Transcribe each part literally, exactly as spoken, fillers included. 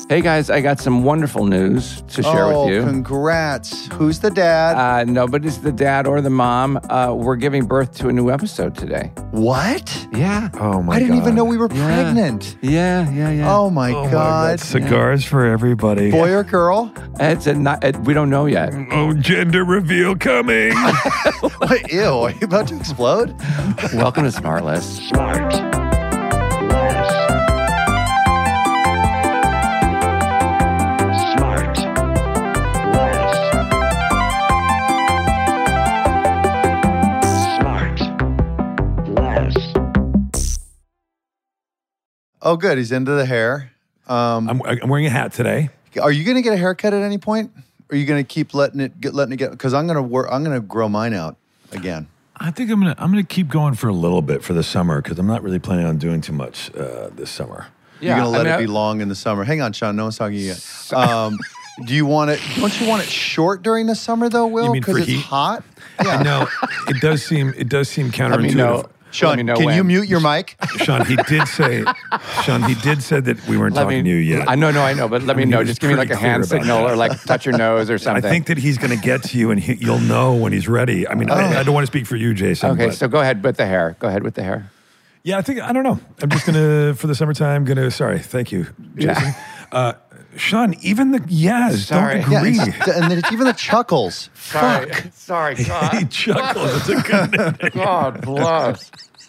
Hey guys, I got some wonderful news to share oh, with you. Congrats. Who's the dad? Uh, nobody's the dad or the mom. Uh, we're giving birth to a new episode today. What? Yeah. Oh my god. I didn't even know we were Yeah. pregnant. Yeah, yeah, yeah. Oh my Oh my God. Cigars for everybody. Boy or girl? It's a not, it, we don't know yet. Oh, gender reveal coming. What, ew, are you about to explode? Welcome to Smartless. Smart. Less. Smart. Less. Smart. Less. Oh, good. He's into the hair. Um, I'm, I'm wearing a hat today. are you going to get a haircut at any point? Or are you going to keep letting it get letting it get? Because I'm going to work. I'm going to grow mine out again. I think I'm gonna I'm gonna keep going for a little bit for the summer because I'm not really planning on doing too much uh, this summer. Yeah, You're going to let I mean, it be long in the summer. Hang on, Sean. No one's talking to you yet. Um, do you want it? Don't you want it short during the summer though, Will? You mean Because for it's heat? hot. I know it does seem it does seem Let me know. counterintuitive. Sean, Let me know can when. you mute your mic? Sean, he did say, Sean, he did say that we weren't Let talking me, to you yet. I know, no, I know, but let me I mean, he know. was Just give me like a pretty clear hand about signal that. or like touch your nose or I something. think that he's going to get to you, and he, you'll know when he's ready. I mean, I, I don't want to speak for you, Jason. Okay, but- so go ahead with the hair. Go ahead with the hair. yeah, I think I don't know. I'm just gonna for the summertime. Gonna sorry, thank you, Jason. Yeah. Uh, Sean, even the yes, Sorry. don't Yeah, agree. it's- and then it's even the chuckles. Sorry, Fuck. sorry, he God. chuckles. It's a good name. God bless.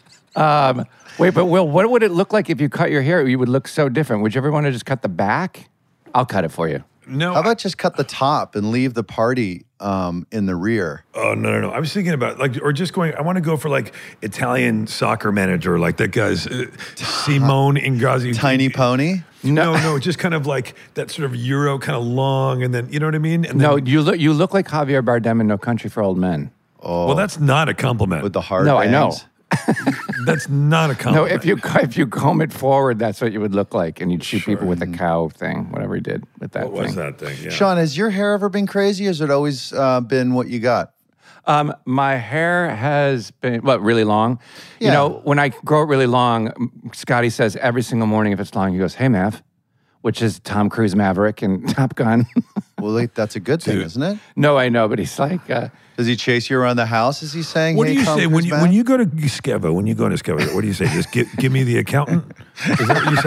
Um, wait, but Will, what would it look like if you cut your hair? You would look so different. Would you ever want to just cut the back? I'll cut it for you. No, How about just cut the top and leave the party um, in the rear? oh no, no, no. I was thinking about like, or just going. I want to go for like Italian soccer manager, like that guy's uh, Simone Ingrosso. Tiny pony? No, no, just kind of like that sort of Euro, kind of long, and then you know what I mean. And No, then, you look you look like Javier Bardem in No Country for Old Men. well, that's not a compliment. With the hard No, I know. bangs? That's not a No, compliment. if you if you comb it forward, that's what you would look like, and you'd shoot people with a cow thing, whatever he did with that what was thing. that thing? Yeah. Sean, has your hair ever been crazy? Or has it always uh, been what you got? Um, my hair has been what really long. You Yeah. know, when I grow it really long, Scotty says every single morning if it's long, he goes, "Hey, Mav," which is Tom Cruise Maverick and Top Gun. Well, like, that's a good thing, Dude. isn't it? No, I know, but he's like, uh, Does he chase you around the house? Is he saying, What hey, do you Tom say when Cruise you back? when you go to Skeva? When you go to Skeva, what do you say? Just give, give me the accountant. Is that what you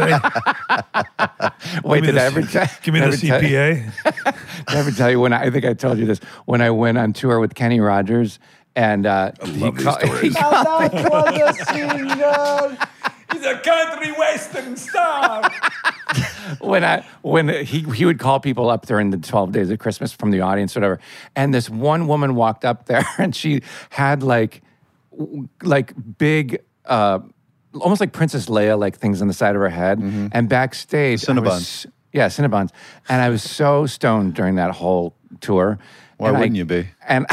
say? wait, Give me did I the- ever tell? Give me did I the ever tell- C P A. Did I ever tell you when I, I think I told you this when I went on tour with Kenny Rogers and uh, he love these called- stories. He's a country western star. when I when he he would call people up during the twelve days of Christmas from the audience, whatever. And this one woman walked up there, and she had like w- like big. Uh, Almost like Princess Leia, like things on the side of her head. And backstage, I Cinnabons. was- yeah, Cinnabons. And I was so stoned during that whole tour. Why And I- wouldn't you be? And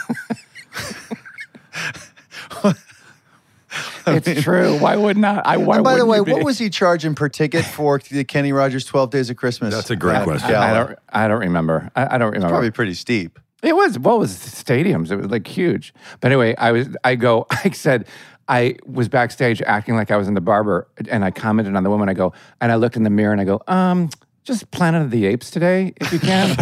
it's true. Why would not? I. Why And by the wouldn't way, you what be? was he charging per ticket for the Kenny Rogers twelve Days of Christmas? That's a great at question. Gala? I don't. I don't remember. I, I don't remember. Probably pretty steep. It was, well, it was stadiums. It was like huge. But anyway, I was, I go, I said, I was backstage acting like I was in the barber, and I commented on the woman. I go, and I looked in the mirror and I go, um, just Planet of the Apes today, if you can.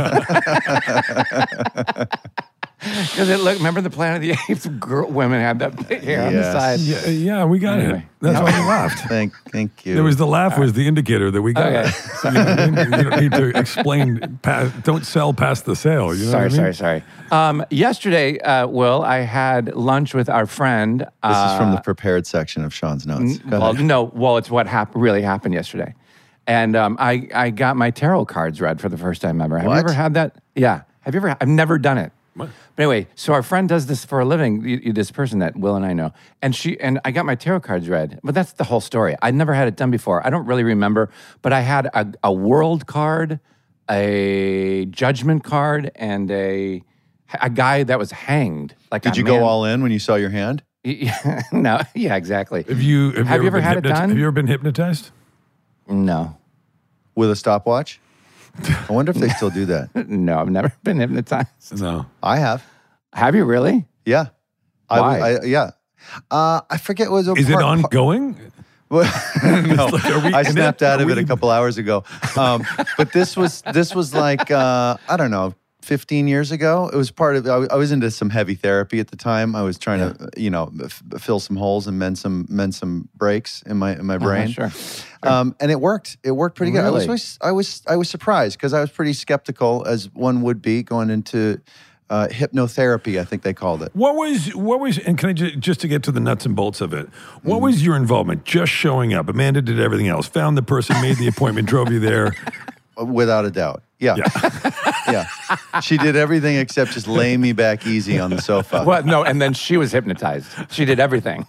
Because it looked, remember the Planet of the Apes girl, women had that big hair on the Yes. side. Yeah, yeah, we got Anyway. it. That's why we laughed. Thank, thank you. There was the laugh was the indicator that we got. Okay. it. You know what I mean? You don't need to explain. Past, don't sell past the sale. You know Sorry, what I mean? sorry, sorry. Um, yesterday, uh, Will, I had lunch with our friend. This uh, is from the prepared section of Sean's notes. Go Well, ahead. no, well, it's what hap- really happened yesterday. And um, I, I got my tarot cards read for the first time ever. Have you What? ever had that? Yeah. Have you ever? I've never done it. What? But anyway, so our friend does this for a living, y- y- this person that Will and I know. And she and I got my tarot cards read. But that's the whole story. I'd never had it done before. I don't really remember, but I had a, a world card, a judgment card, and a a guy that was hanged. Like Did a you man. go all in when you saw your hand? Yeah, no, yeah, exactly. Have you have, Have you ever been had it hypnoti- done? Have you ever been hypnotized? No, With a stopwatch? I wonder if they still do that. no, I've never been hypnotized. No. I have. Have you really? Yeah. Why? I, I, yeah. Uh, I forget what was a Is it part- ongoing? no, like, are we I in it? snapped out Are of it we- a couple hours ago. Um, but this was this was like uh, I don't know, fifteen years ago. It was part of. I was- I was into some heavy therapy at the time. I was trying to, you know, f- fill some holes and mend some mend some breaks in my in my brain. sure. Um, and it worked. It worked pretty good. I was Really? always, I was I was surprised because I was pretty skeptical, as one would be, going into uh, hypnotherapy. I think they called it. What was what was and can I just, just to get to the nuts and bolts of it? What Mm-hmm. was your involvement? Just showing up. Amanda did everything else. Found the person, made the appointment, drove you there. Without a doubt. Yeah. Yeah. She did everything except just lay me back easy on the sofa. Well, no, and then she was hypnotized. She did everything.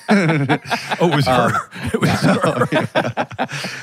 Oh, it was Um, her. It was her.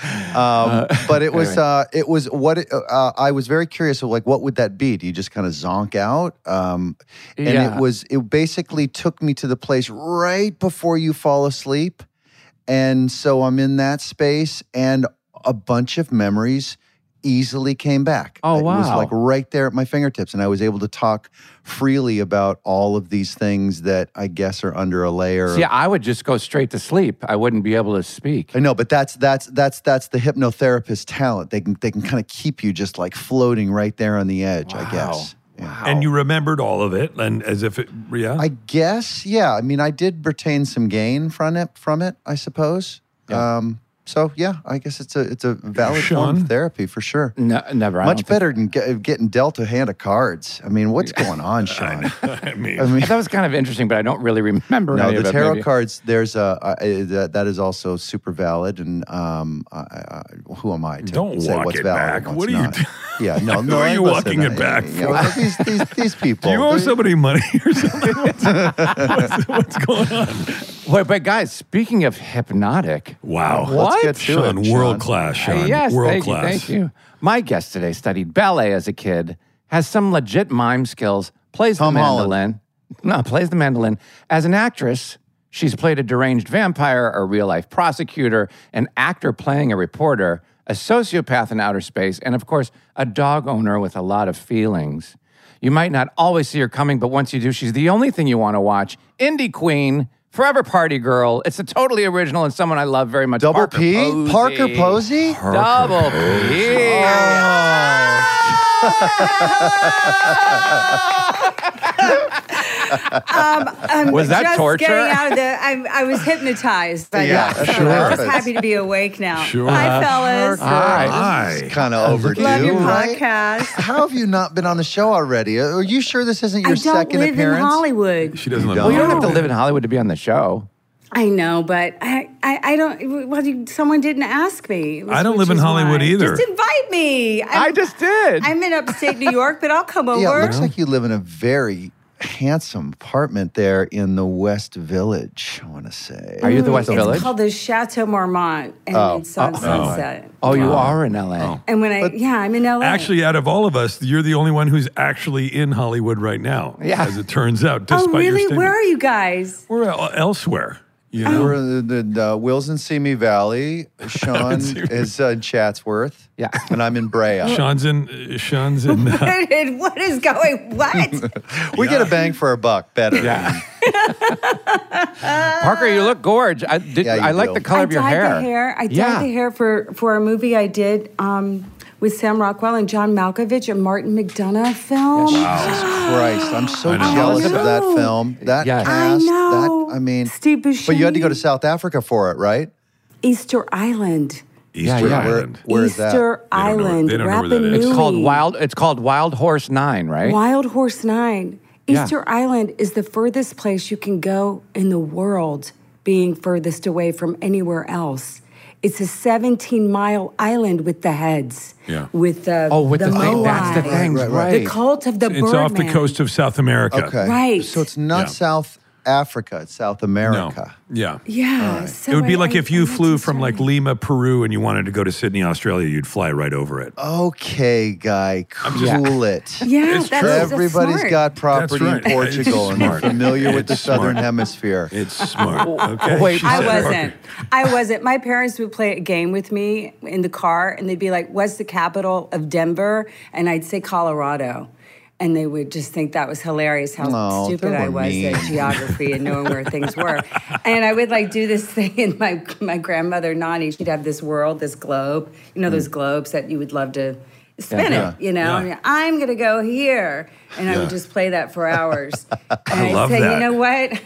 Um, but it was Anyway. uh, it was what it, uh, I was very curious of, like, what would that be? Do you just kind of zonk out? Um, and Yeah. it was it basically took me to the place right before you fall asleep, and so I'm in that space, and a bunch of memories easily came back. Oh, It was wow. like right there at my fingertips, and I was able to talk freely about all of these things that I guess are under a layer. See, of, I would just go straight to sleep. I wouldn't be able to speak. I know, but that's that's that's that's the hypnotherapist talent. They can they can kind of keep you just like floating right there on the edge, I Wow. guess. Yeah. And you remembered all of it, and as if it, yeah. I guess, yeah. I mean, I did retain some gain from it, from it, I suppose. Um, so yeah, I guess it's a it's a valid form Sean? of therapy for sure. No, never. I don't Much think- better than get, getting dealt a hand of cards. I mean, what's going on, Sean? I mean, I mean, That was kind of interesting, but I don't really remember. no, any the of it, tarot maybe. cards. There's a uh, that that is also super valid, and um, I, I, who am I to Don't say walk what's it valid back. and What what's are you not? do- Yeah, no, no. Who are you listen, walking it I- back you know, these, these these people. do you owe they- somebody money or something? What's, what's, what's going on? Wait, but guys, speaking of hypnotic, Wow. Let's What? get to Sean, it, Sean. world class, Sean. Uh, yes, world thank class. you, thank you. My guest today studied ballet as a kid, has some legit mime skills, plays Tom the Holland. mandolin. No, plays the mandolin. As an actress, she's played a deranged vampire, a real-life prosecutor, an actor playing a reporter, a sociopath in outer space, and of course, a dog owner with a lot of feelings. You might not always see her coming, but once you do, she's the only thing you want to watch. Indie queen, forever party girl. It's a totally original and someone I love very much. Double Parker P, Posey. Parker Posey. Double P. I'm Was that just torture? Getting out of the, I, I was hypnotized. By Yeah, that, so sure. I'm just happy to be awake now. Sure. Hi, fellas. Hi. Hi. Kind of overdue, Love your right? podcast. How have you not been on the show already? Are you sure this isn't your I don't second live appearance? in Hollywood. She doesn't live Well, you don't in have to live in Hollywood to be on the show. I know, but I, I, I don't. Well, you, someone didn't ask me. I don't which live in is Hollywood why. either. Just invite me. I'm, I just did. I'm in upstate New York, but I'll come over. Yeah, it looks like you live in a very handsome apartment there in the West Village, I want to say. Are you the West it's Village? called the Chateau Marmont, and Oh. it's on Oh. Sunset. Oh, you are in L A. And when I, yeah, I'm in L A. Actually, out of all of us, you're the only one who's actually in Hollywood right now. Yeah. As it turns out, oh despite your really? stint. Where are you guys? We're el- elsewhere. You know? We're in the, the uh, Wills and Simi Valley. Sean is uh, in Chatsworth. Yeah. And I'm in Brea. Sean's in. uh, Sean's in. Uh, What is going? What? We get a bang for our buck better. Yeah. Parker, you look gorge. I, did, Yeah, you I like do. the color I of your dyed hair. the hair. I dyed Yeah. the hair for for a movie I did um, with Sam Rockwell and John Malkovich, a Martin McDonough film. Jesus Christ. I'm so I know. jealous I of that know. film. That Yes. I cast. know. That, I mean, Steve Buscemi. but you had to go to South Africa for it, right? Easter Island. Easter yeah. Where, Island. where is that? Easter They don't know what- Island. they don't know where that is. Rappanui. It's called Wild. It's called Wild Horse Nine, right? Wild Horse Nine. Yeah. Easter Island is the furthest place you can go in the world, being furthest away from anywhere else. It's a seventeen mile island with the heads. Yeah. With the Oh, with the, thing. That's the Moai. thing, Right, right? right, The cult of the It's off the Birdman. coast of South America. Okay. Right. So it's not Yeah. South Africa, it's South No. America. Yeah. Yeah. so It would be I- like I- if you I flew went to from like Australia. Lima, Peru, and you wanted to go to Sydney, Australia. You'd fly right over it. Okay, guy, Yeah. cool it. Yeah, It's that's, true. that's Everybody's smart. got property That's right. in Portugal It's and they're smart. familiar with the It's Southern smart. Hemisphere. It's smart. Okay. Wait, She I said- wasn't. I wasn't. My parents would play a game with me in the car, and they'd be like, "What's the capital of Denver?" And I'd say Colorado. And they would just think that was hilarious how No, stupid they I were was mean. at geography and knowing where things were. And I would like do this thing, and my my grandmother Nani, she'd have this world, this globe, you know, those globes that you would love to spin Yeah. it, you know. Yeah. And I'm gonna go here, and I Yeah. would just play that for hours. And I I'd love say, that. you know what?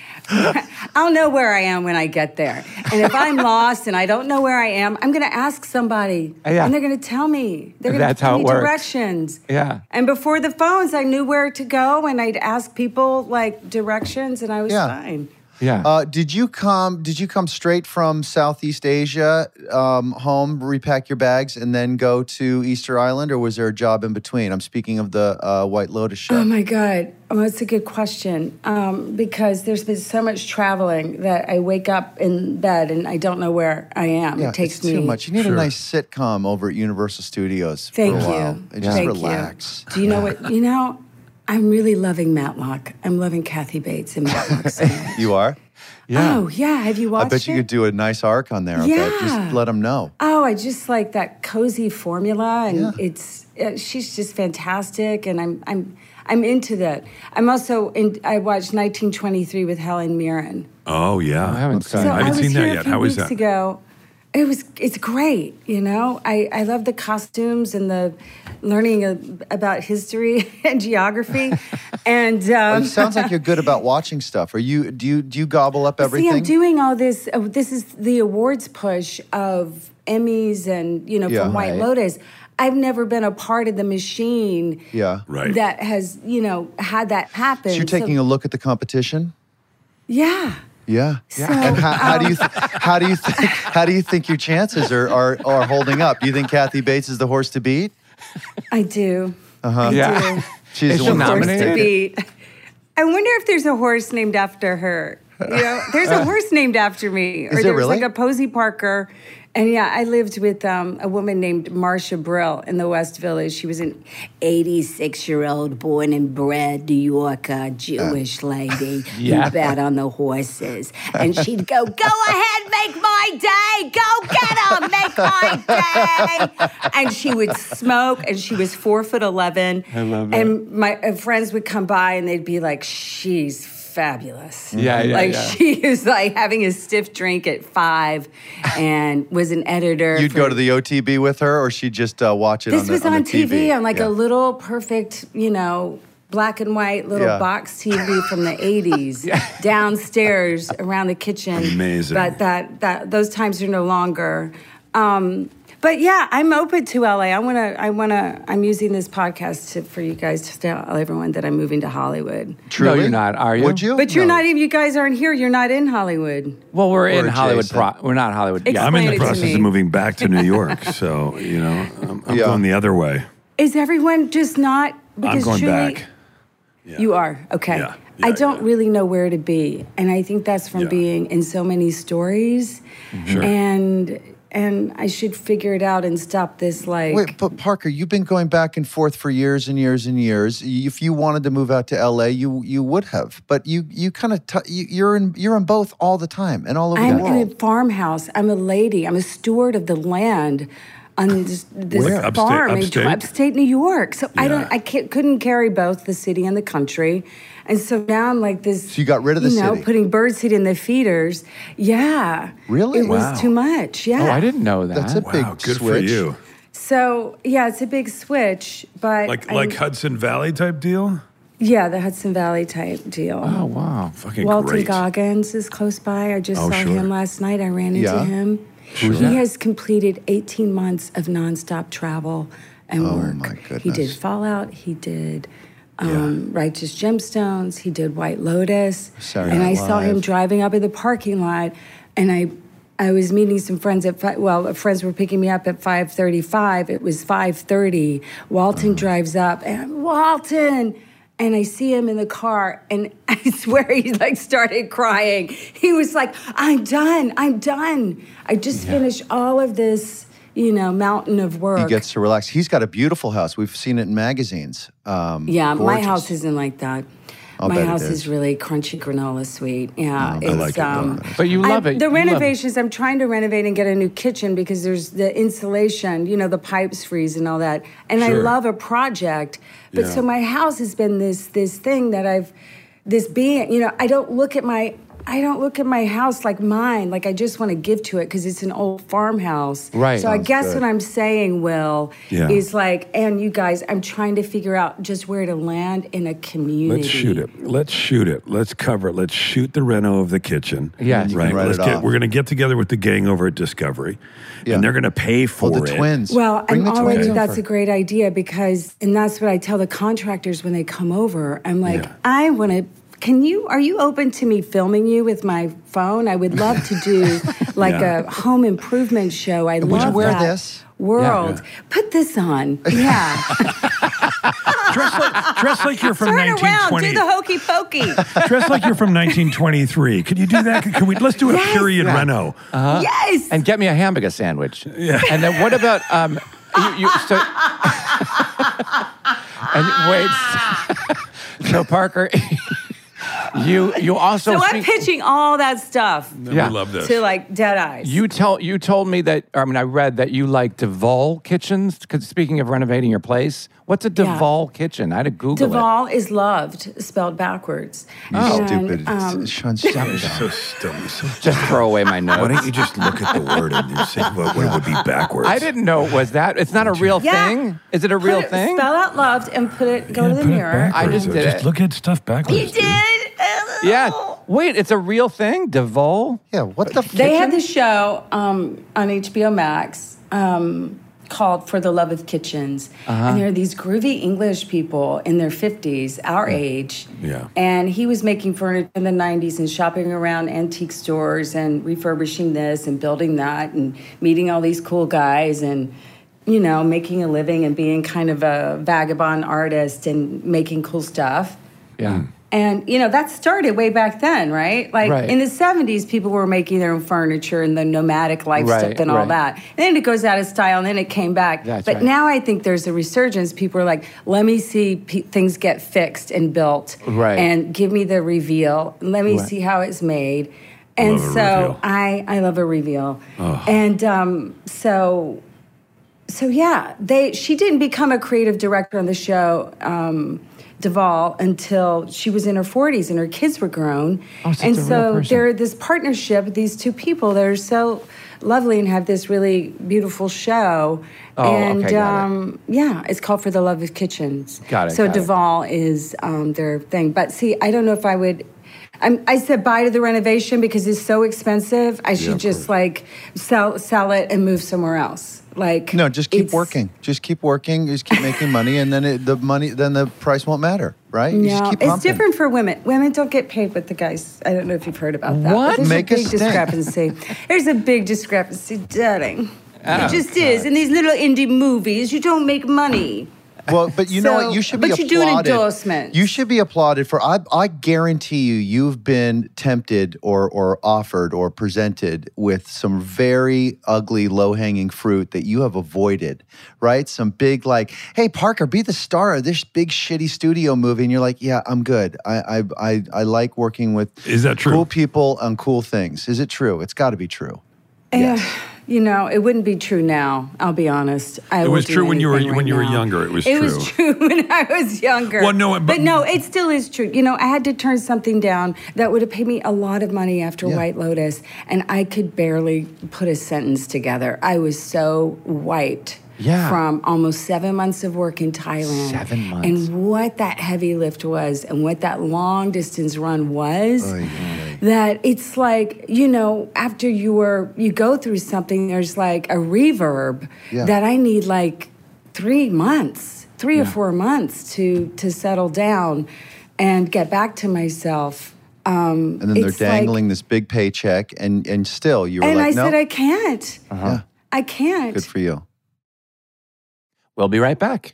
I'll know where I am when I get there. And if I'm lost and I don't know where I am, I'm going to ask somebody. Yeah. And they're going to tell me. They're going to That's give how me it works. directions. Yeah. And before the phones, I knew where to go, and I'd ask people like directions, and I was Yeah. fine. Yeah. Uh, did you come? Did you come straight from Southeast Asia um, home, repack your bags, and then go to Easter Island, or was there a job in between? I'm speaking of the uh, White Lotus show. Oh my God. Oh, that's a good question. Um, because there's been so much traveling that I wake up in bed and I don't know where I am. yeah, it takes it's me too much. You need Sure. a nice sitcom over at Universal Studios Thank for a you. while. And just Thank relax. you. Do you know what? You know, I'm really loving Matlock. I'm loving Kathy Bates and Matlock so much. You are? yeah. Oh, yeah. Have you watched I bet you it? could do a nice arc on there. I bet. Yeah. Just let them know. Oh, I just like that cozy formula, and Yeah. it's uh, she's just fantastic, and I'm I'm I'm into that. I'm also in. I watched nineteen twenty-three with Helen Mirren. Oh yeah. I haven't seen So it. I haven't was seen that here yet. A few How is weeks that? ago. It was. It's great. You know, I I love the costumes and the learning of, about history and geography, and um, It sounds like you're good about watching stuff. Are you? Do you? Do you gobble up everything? See, I'm doing all this. Oh, this is the awards push of Emmys and, you know, Yeah. from White Right. Lotus. I've never been a part of the machine Yeah. Right. that has, you know, had that happen. So you're taking a look at the competition. Yeah. Yeah. So, And how, how do um, you th- how do you think how do you think your chances are, are are holding up? Do you think Kathy Bates is the horse to beat? I do. I Yeah. do. She's Is the she one Horse nominated? to beat. I wonder if there's a horse named after her. You know, there's a horse named after me. Or there there's really? like a Posey Parker. And yeah, I lived with um, a woman named Marcia Brill in the West Village. She was an eighty-six-year-old born and bred New Yorker Jewish lady Yeah. who bet on the horses. And she'd go, go ahead, make my day. Go get 'em, make my day. And she would smoke, and she was four foot eleven. I love that. And my uh, friends would come by, and they'd be like, she's fabulous. Yeah, yeah, Like yeah. she was like having a stiff drink at five and was an editor. You'd for- go to the O T B with her, or she'd just uh, watch it This on the was on, on, the T V on like Yeah. a little perfect, you know, black and white little Yeah. box T V from the eighties downstairs around the kitchen. Amazing. But that that those times are no longer. Um, but yeah, I'm open to L A. I want to. I want to. I'm using this podcast to, for you guys to tell everyone that I'm moving to Hollywood. Truly? No, you're not, are you? Would you? But you're No. not even. You guys aren't here. You're not in Hollywood. Well, we're in Or Hollywood. adjacent. Pro- we're not Hollywood. Yeah. I'm in Explain the it to process me. of moving back to New York, so you know I'm, I'm Yeah. going the other way. Is everyone just not? Because I'm going truly, back. Yeah. You are okay. Yeah, I yeah, don't yeah. really know where to be, and I think that's from Yeah. being in so many stories, Sure. and and I should figure it out and stop this like. Wait, but Parker, you've been going back and forth for years and years and years. If you wanted to move out to L A, you you would have. But you you kind of t- you, you're in you're in both all the time and all over I'm the in a world. farmhouse. I'm a lady. I'm a steward of the land on this, this Where? Upstate- farm in upstate? upstate New York. So I don't. Yeah. I can't, couldn't carry both the city and the country, and so now I'm like this. So you got rid of the you know, city? putting birdseed in the feeders. Yeah. Really? It Wow. was too much. Yeah. Oh, I didn't know that. That's a Wow, big good switch. for you. So yeah, it's a big switch, but Like I'm- like Hudson Valley type deal. yeah, the Hudson Valley type deal. Oh, wow. Fucking Walton great. Goggins is close by. I just Oh, saw sure. him last night. I ran into Yeah? him. Who's he that? has completed eighteen months of nonstop travel and Oh, work. my He did goodness. Fallout. He did um, Righteous Gemstones. He did White Lotus. Saturday and I Night saw him Live. driving up in the parking lot, and I. I was meeting some friends at fi- well, friends were picking me up at five thirty-five. It was five thirty. Walton drives up, and I'm, Walton, and I see him in the car, and I swear he like started crying. He was like, "I'm done. I'm done. I just finished all of this, you know, mountain of work." He gets to relax. He's got a beautiful house. We've seen it in magazines. Um, yeah, my gorgeous. house isn't like that. I'll My bet it house is. is really crunchy granola sweet. Yeah, I it's like it. um. But you I- love it. The You love it. renovations. I'm trying to renovate and get a new kitchen because there's the insulation. You know, the pipes freeze and all that. And I Sure. love a project, but Yeah. so my house has been this this thing that I've this being. You know, I don't look at my. I don't look at my house like mine. Like I just want to give to it because it's an old farmhouse. Right. So I Sounds guess good. what I'm saying, Will, Yeah. is like, and you guys, I'm trying to figure out just where to land in a community. Let's shoot it. Let's shoot it. Let's cover it. Let's shoot the reno of the kitchen. Yes. You right. can write Let's it get. off. We're going to get together with the gang over at Discovery, Yeah. and they're going to pay for Oh, the it. twins. Well, Bring I'm the already, twins that's over. a great idea because, and that's what I tell the contractors when they come over. I'm like, Yeah. I want to, can you, are you open to me filming you with my phone? I would love to do like Yeah. a home improvement show. I Would love you wear that this? world. Yeah. Put this on. Yeah. Dress like, dress like you're from Turn nineteen around, twenty. do the hokey pokey. Dress like you're from nineteen twenty-three. Could you do that? Can we? Let's do a Yes. period reno. Yes. And get me a hamburger sandwich. Yeah. And then what about um you, you so and wait so Parker you you also so I'm speak- pitching all that stuff Yeah. We love this. to like dead eyes. You tell you told me that I mean I read that you like Duval kitchens. 'Cause speaking of renovating your place, what's a Duval kitchen? I had to Google Duval is loved, spelled backwards. You And, stupid. um, Sean, stop You're it. so still. You're so it. Just throw away my Why notes. don't you just look at the word and you say what, what it would be backwards? I didn't know it was that. It's not a real Yeah. thing. Is it a Put real it- thing? Spell out loved and put it. Go Yeah, to the put it mirror. I backwards. just did Just it. look at stuff backwards. You dude. did. Yeah. Wait, it's a real thing, Duval. Yeah, what the They had kitchen? this show um, on H B O Max um, called For the Love of Kitchens. Uh-huh. And there are these groovy English people in their fifties, our age. Yeah. And he was making furniture in the nineties and shopping around antique stores and refurbishing this and building that and meeting all these cool guys and, you know, making a living and being kind of a vagabond artist and making cool stuff. Yeah. And, you know, that started way back then, right? Like Right. in the seventies, people were making their own furniture and the nomadic life Right, stuff and all right. that. And then it goes out of style and then it came back. That's but right. now I think there's a resurgence. People are like, let me see pe- things get fixed and built. Right. And give me the reveal. Let me Right. see how it's made. And Love a so reveal. I, I love a reveal. And um, so so yeah, they she didn't become a creative director on the show, um, Duval, until she was in her forties and her kids were grown. Oh, so and it's a real so person. they're this partnership, these two people that are so lovely and have this really beautiful show. Oh, and okay, got it. um, yeah, it's called For the Love of Kitchens. Got it, So got it. Duval is um, their thing. But see, I don't know if I would. I'm, I said bye to the renovation because it's so expensive. I should of just course. like sell sell it and move somewhere else. Like No, just keep it's- working. Just keep working. Just keep making money, and then it, the money, then the price won't matter, right? You just No, keep it's pumping. different for women. Women don't get paid what the guys. I don't know if you've heard about that. What? But there's Make a a big stink. discrepancy. There's a big discrepancy, darling. It just is. In these little indie movies, you don't make money. Well, but you know So- what? You should be but you do an applauded. endorsement. You should be applauded for. I, I guarantee you, you've been tempted or or offered or presented with some very ugly, low hanging fruit that you have avoided. Right? Some big like, hey Parker, be the star of this big shitty studio movie, and you're like, yeah, I'm good. I I I, I like working with Is that true? cool people on cool things. Is it true? It's got to be true. Yeah. You know, it wouldn't be true now. I'll be honest. I It will was do true when you were- anything when right you were now. younger, it was It true. was true when I was younger. Well, no, but- no, it still is true. You know, I had to turn something down that would have paid me a lot of money after Yeah. White Lotus, and I could barely put a sentence together. I was so wiped. Yeah. From almost seven months of work in Thailand. Seven months. And what that heavy lift was and what that long distance run was, that it's like, you know, after you were, you go through something, there's like a reverb Yeah. that I need like three months, three or four months to, to settle down and get back to myself. Um, And then they're it's like- dangling this big paycheck, and and still you were and like, I no, said, I can't. yeah, I can't. good for you. We'll be right back.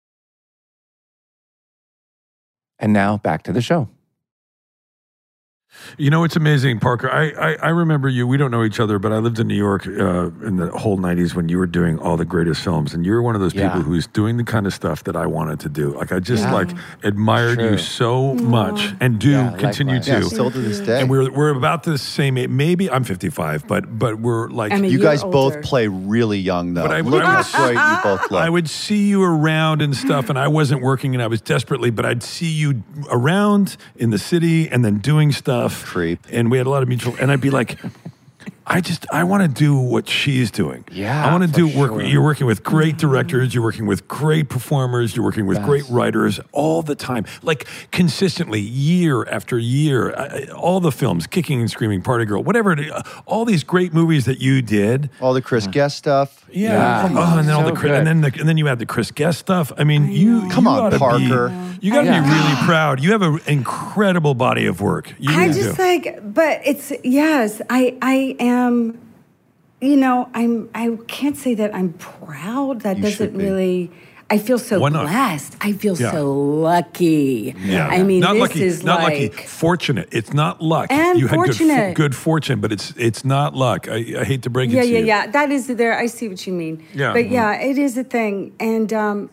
And now back to the show. You know, it's amazing, Parker. I, I, I remember you. We don't know each other, but I lived in New York uh, in the whole nineties when you were doing all the greatest films. And you were one of those Yeah. people who's doing the kind of stuff that I wanted to do. Like, I just, Yeah. like, admired True. you so much and do Yeah, continue likewise. to. Yeah, still to this day. And we're, we're about the same age. Maybe I'm fifty-five, but but we're like... I'm a you year guys both older. play really young, though. But I- Look I how would- great you both look. I would see you around and stuff, and I wasn't working, and I was desperately, but I'd see you around in the city and then doing stuff. Creep. And we had a lot of mutual, and I'd be like, I just, I want to do what she's doing. Yeah, I want to for do work. sure. You're working with great directors, you're working with great performers, you're working with Yes. great writers all the time, like consistently, year after year. I- I- All the films, Kicking and Screaming, Party Girl, whatever, it is, all these great movies that you did. All the Chris Guest stuff. Yeah, Yeah. Come on. and then all So the Chris- good. and then the, and then you had the Chris Guest stuff. I mean, you Come you on, oughta Parker. Be, you got to Yeah. be really proud. You have an incredible body of work. You I really just do. like, but it's yes, I I am. You know, I'm. I can't say that I'm proud. That You doesn't should be. really. I feel so Why not? blessed. I feel Yeah. so lucky. Yeah. I mean, not this lucky, is not like. lucky. Fortunate. It's not luck. And you had good, fortunate. good fortunate, but it's it's not luck. I, I hate to break Yeah, it to yeah, you. yeah. That is there. I see what you mean. Yeah. But yeah, it is a thing. And um,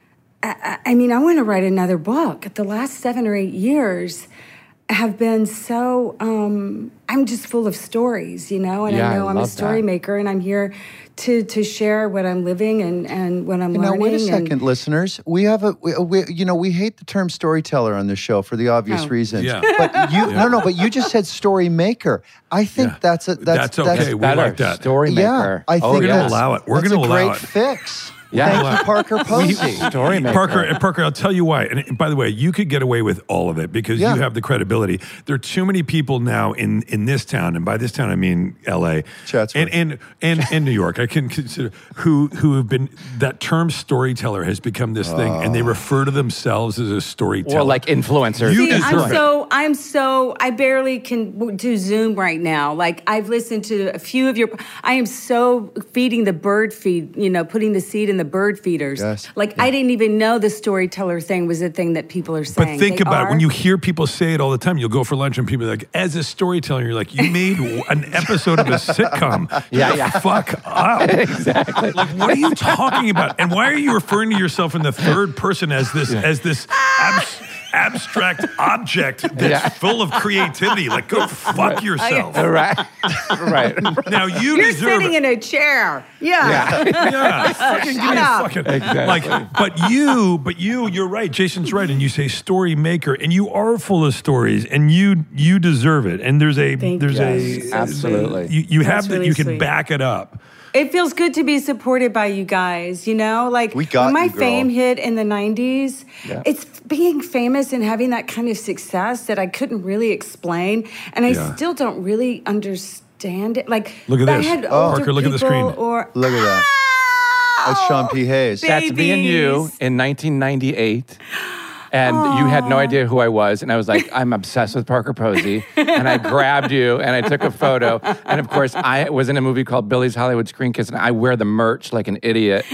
I, I I mean, I want to write another book. The last seven or eight years have been so. Um, I'm just full of stories, you know, and Yeah, I know I I'm a love story that. maker, and I'm here to to share what I'm living and and what I'm Now, learning. wait a and- second, listeners. We have a, we, we, you know, we hate the term storyteller on this show for the obvious Oh. reasons. Yeah. But you, no, no, but you just said story maker. I think Yeah. that's a, that's, That's okay. We Better. like that. Story yeah, maker. I Oh, think We're gonna that's- allow it. We're that's gonna a allow great it. fix. Yeah. Thank you, Parker Posey. Story maker. Parker, Parker, I'll tell you why. And by the way, you could get away with all of it because Yeah. you have the credibility. There are too many people now in, in this town, and by this town I mean L A Chatsworth. and and and, and New York. I can consider who who have been that term storyteller has become this thing, and they refer to themselves as a storyteller. Or like influencers. You See, deserve I'm it. so I'm so I barely can w- do Zoom right now. Like I've listened to a few of your. I am so feeding the bird feed. You know, putting the seed in the bird feeders. Yes. Like I didn't even know the storyteller thing was a thing that people are saying. But think They about it. are. When you hear people say it all the time, you'll go for lunch and people are like, as a storyteller, you're like, you made an episode of a sitcom. Yeah, Shut yeah. the fuck up. Exactly. Like, what are you talking about? And why are you referring to yourself in the third person as this as this abs- abstract object that's Yeah. full of creativity? Like, go fuck yourself. right. right. Now you You're deserve sitting it. in a chair. Yeah. Yeah, fucking give me a up. fucking Exactly. like. But you, but you, you're right. Jason's right, and you say story maker, and you are full of stories, and you you deserve it. And there's a Thank there's you. a Yes, absolutely. You, you have That's that. really You can sweet. back it up. It feels good to be supported by you guys, you know? Like We got when my you, girl. fame hit in the nineties, Yeah. it's being famous and having that kind of success that I couldn't really explain. And I Yeah. still don't really understand it. Like Look at I this. had Oh. older Parker, look at the people screen. Or, Look at that. That's Sean P. Hayes. Baby. That's me and you Babies. in nineteen ninety-eight. And you had no idea who I was. And I was like, I'm obsessed with Parker Posey. And I grabbed you and I took a photo. And of course, I was in a movie called Billy's Hollywood Screen Kiss, and I wear the merch like an idiot.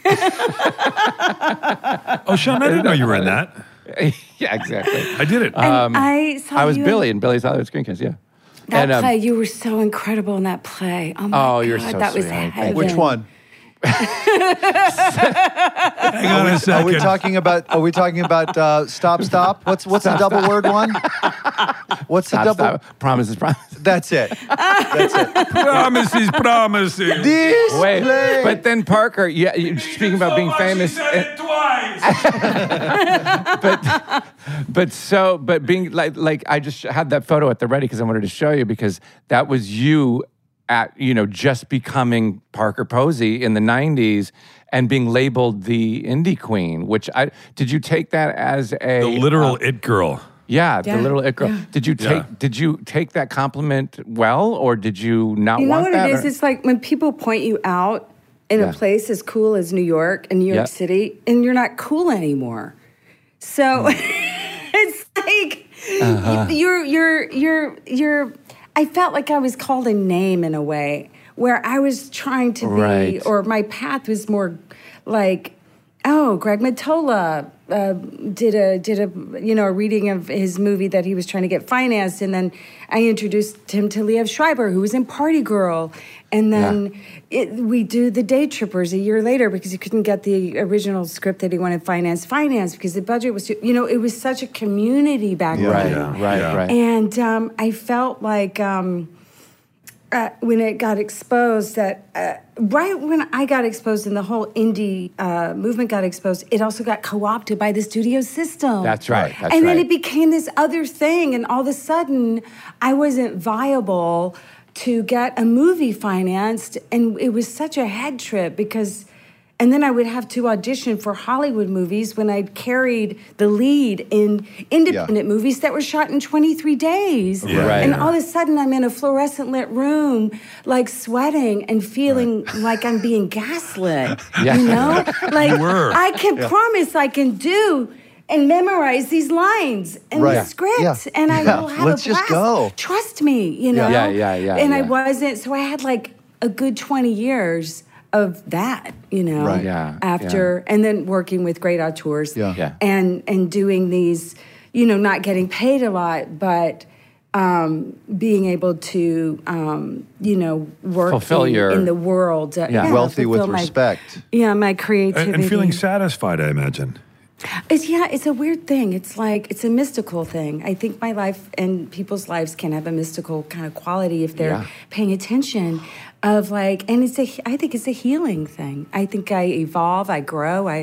Oh, Sean, I didn't know you were in that. yeah, exactly. I did it. And I saw I was you Billy in Billy's Hollywood Screen Kiss, yeah. That And, um, play, you were so incredible in that play. Oh my Oh, God, you're so that was sweet. Thank you. heaven. Which one? Hang on a Are second. we talking about? Are we talking about uh, stop? Stop. What's what's the double word one? What's the Stop, double? stop. Promises, promises. That's it. That's it. promises, promises. This Wait, play. but then Parker, yeah, you, speaking about being famous, it twice. but but so but being like like I just had that photo at the ready because I wanted to show you because that was you at you know just becoming Parker Posey in the nineties and being labeled the indie queen. Which I did you take that as a The literal uh, it girl. yeah, the Yeah, little it girl. yeah. Did you take Yeah. did you take that compliment well or did you not You know want what that? it is? or- It's like when people point you out in Yeah. a place as cool as New York and New York Yeah. City, and you're not cool anymore. So Hmm. it's like Uh-huh. you're you're you're you're. I felt like I was called a name in a way where I was trying to be, Right. or my path was more like. Oh, Greg Mottola uh, did a did a you know a reading of his movie that he was trying to get financed, and then I introduced him to Liev Schreiber, who was in Party Girl, and then Yeah. it, we do The Day Trippers a year later because he couldn't get the original script that he wanted financed financed because the budget was too, you know it was such a community back Yeah. Right, then, Yeah, right, yeah. right. and um, I felt like. Um, Uh, when it got exposed, that uh, right when I got exposed and the whole indie uh, movement got exposed, it also got co-opted by the studio system. That's right. That's and then right. it became this other thing, and all of a sudden, I wasn't viable to get a movie financed, and it was such a head trip because. And then I would have to audition for Hollywood movies when I'd carried the lead in independent Yeah. movies that were shot in twenty-three days. Yeah. Right. And all of a sudden I'm in a fluorescent lit room, like sweating and feeling like I'm being gaslit. Yeah. You know? Like were. I can promise I can do and memorize these lines and Right. the script Yeah. and I Yeah. will have Let's a just blast. go. Trust me, you know? Yeah, yeah, yeah, And I yeah. wasn't, so I had like a good twenty years of that, you know, Right. Yeah, after, and then working with great auteurs, Yeah. Yeah. and and doing these, you know, not getting paid a lot, but um, being able to, um, you know, work Fulfill in, your- in the world, uh, Yeah. Wealthy with fulfill my- respect. yeah, my And, creativity and feeling satisfied, I imagine. It's yeah, it's a weird thing. It's like it's a mystical thing. I think my life and people's lives can have a mystical kind of quality if they're Yeah. paying attention. Of like, and it's a. I think it's a healing thing. I think I evolve. I grow. I.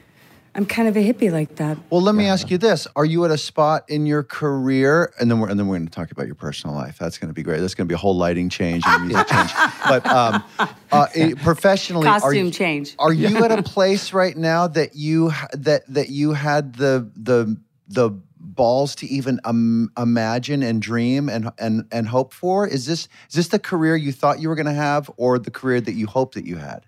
I'm kind of a hippie like that. Well, let me ask you this: Are you at a spot in your career, and then we're and then we're going to talk about your personal life? That's going to be great. That's going to be a whole lighting change and music change. But um, uh, eh, professionally, are Costume you, change. Are you at a place right now that you ha- that that you had the the the balls to even um, imagine and dream and and and hope for? Is this is this the career you thought you were going to have, or the career that you hoped that you had?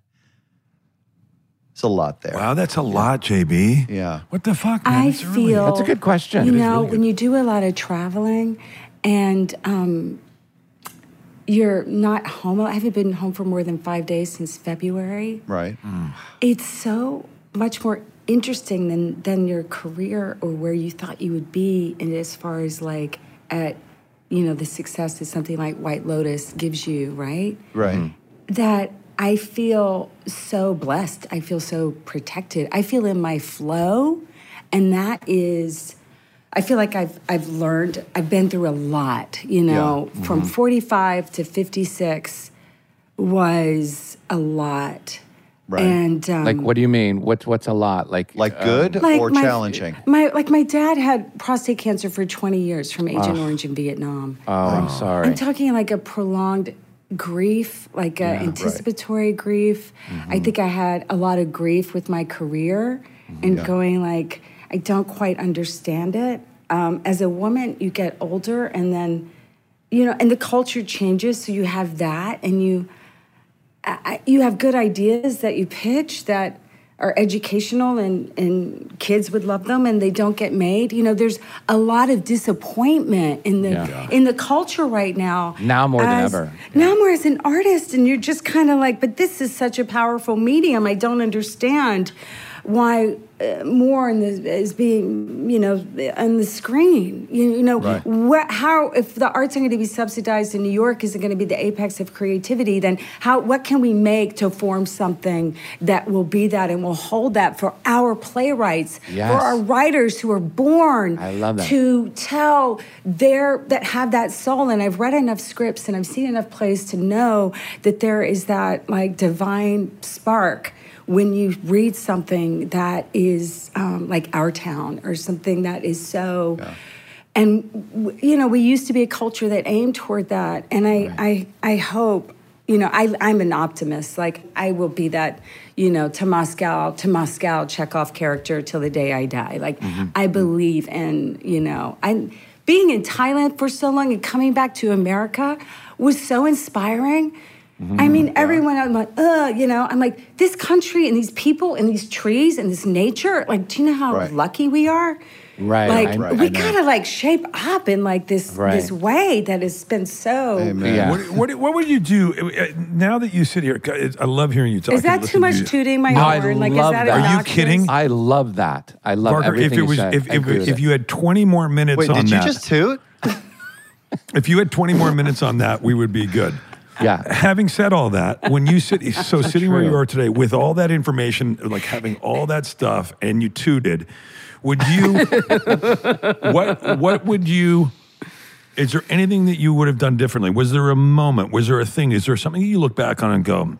It's a lot there. Wow, that's a lot, J B. Yeah. What the fuck, man? I It's early. feel That's a good question. You It is know, really good. when you do a lot of traveling, and um, you're not home. I haven't been home for more than five days since February. Right. It's so much more interesting than than your career or where you thought you would be, and as far as like at you know the success that something like White Lotus gives you, right? Right. That I feel so blessed. I feel so protected. I feel in my flow, and that is. I feel like I've I've learned. I've been through a lot. You know, Yeah. from forty-five to fifty-six was a lot. Right. And um, Like, what do you mean? What's what's a lot? Like, Like um, good like or my- challenging? My like my dad had prostate cancer for twenty years from Agent Orange in Vietnam. Oh, I'm sorry. I'm talking like a prolonged grief, like a anticipatory grief. I think I had a lot of grief with my career and going like I don't quite understand it. Um, as a woman, you get older, and then you know, and the culture changes, so you have that, and you. I, you have good ideas that you pitch that are educational and, and kids would love them and they don't get made. You know, there's a lot of disappointment in the Yeah. in the culture right now. Now more than as- ever. Now more as an artist, and you're just kind of like, but this is such a powerful medium. I don't understand why uh, more in the, is being, you know, on the screen. You, you know, Right. wh- how if the arts are going to be subsidized in New York isn't going to be the apex of creativity, then how what can we make to form something that will be that and will hold that for our playwrights, Yes. for our writers who are born I love that. to tell their that have that soul. And I've read enough scripts and I've seen enough plays to know that there is that like divine spark when you read something that is um, like Our Town or something that is so, and w- you know, we used to be a culture that aimed toward that, and I, I, I hope, you know, I, I'm an optimist. Like I will be that, you know, to Moscow, to Moscow Chekhov character till the day I die. Like I believe in, you know, I being in Thailand for so long and coming back to America was so inspiring. I mean, everyone, I'm like, ugh, you know, I'm like, this country and these people and these trees and this nature, like, do you know how Right. lucky we are? Right. Like, I- Right. we I know. gotta like shape up in like this Right. this way that has been so. Amen. Yeah. What, what, what would you do uh, now that you sit here? God, I love hearing you talk. Is that and too listen much to you. tooting my No, I horn? Like, is love that that. Are you obnoxious? kidding? I love that. I love Parker, everything if it you was, said. if I if, agree with if it. you had twenty more minutes Wait, on did you that, just toot? if you had twenty more minutes on that, we would be good. Yeah. Having said all that, when you sit, so sitting where true. you are today with all that information, like having all that stuff, and you tooted, would you? what What would you? Is there anything that you would have done differently? Was there a moment? Was there a thing? Is there something you look back on and go,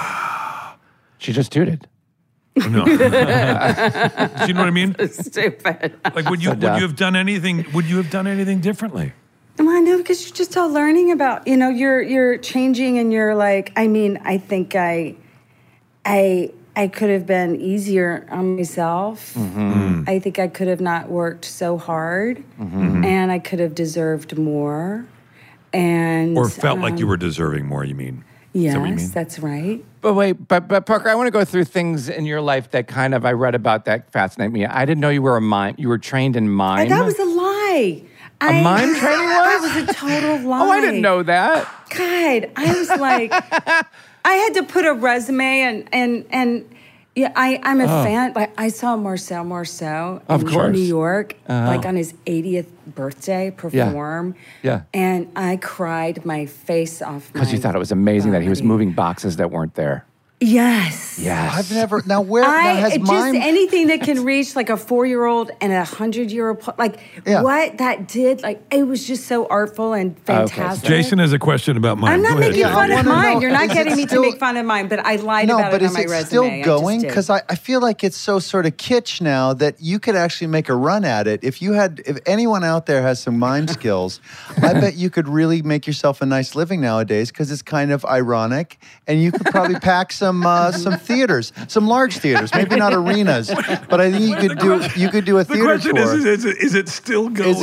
She just tooted. no? Do you know what I mean? Stupid. Like, would you would dumb. you have done anything? Would you have done anything differently? Well, I know because you're just all learning about, you know, you're you're changing and you're like, I mean, I think I, I, I could have been easier on myself. Mm-hmm. I think I could have not worked so hard, and I could have deserved more, and Or felt like um, you were deserving more? You mean? Yes, Is that what you mean? that's right. But wait, but but Parker, I want to go through things in your life that kind of I read about that fascinate me. I didn't know you were a mime. You were trained in mime. That was a lie. A mime training That was? was a total lie. Oh, I didn't know that. God, I was like, I had to put a resume and and and yeah, I I'm a fan. Like I saw Marcel Marceau Of in course. New York, Uh-huh. like on his eightieth birthday perform. Yeah. and I cried my face off Because you my thought it was amazing that he was body. moving boxes that weren't there. Yes. Yes. I've never. Now, where now I has just mime? anything that can reach like a four-year-old and a hundred-year-old, like Yeah. what that did, like it was just so artful and fantastic. Jason has a question about mine. I'm not Go ahead, making Yeah, I fun of wanna mine. know, You're not is it getting me still- to make fun of mine, but I lied no, about but it is on my it resume. still I just going? did. Because I, I feel like it's so sort of kitsch now that you could actually make a run at it. If you had, if anyone out there has some mime skills, I bet you could really make yourself a nice living nowadays because it's kind of ironic, and you could probably pack some uh, some theaters, some large theaters, maybe not arenas, but I think you could do you could do a The theater question tour. is, is, is, it, is it still going?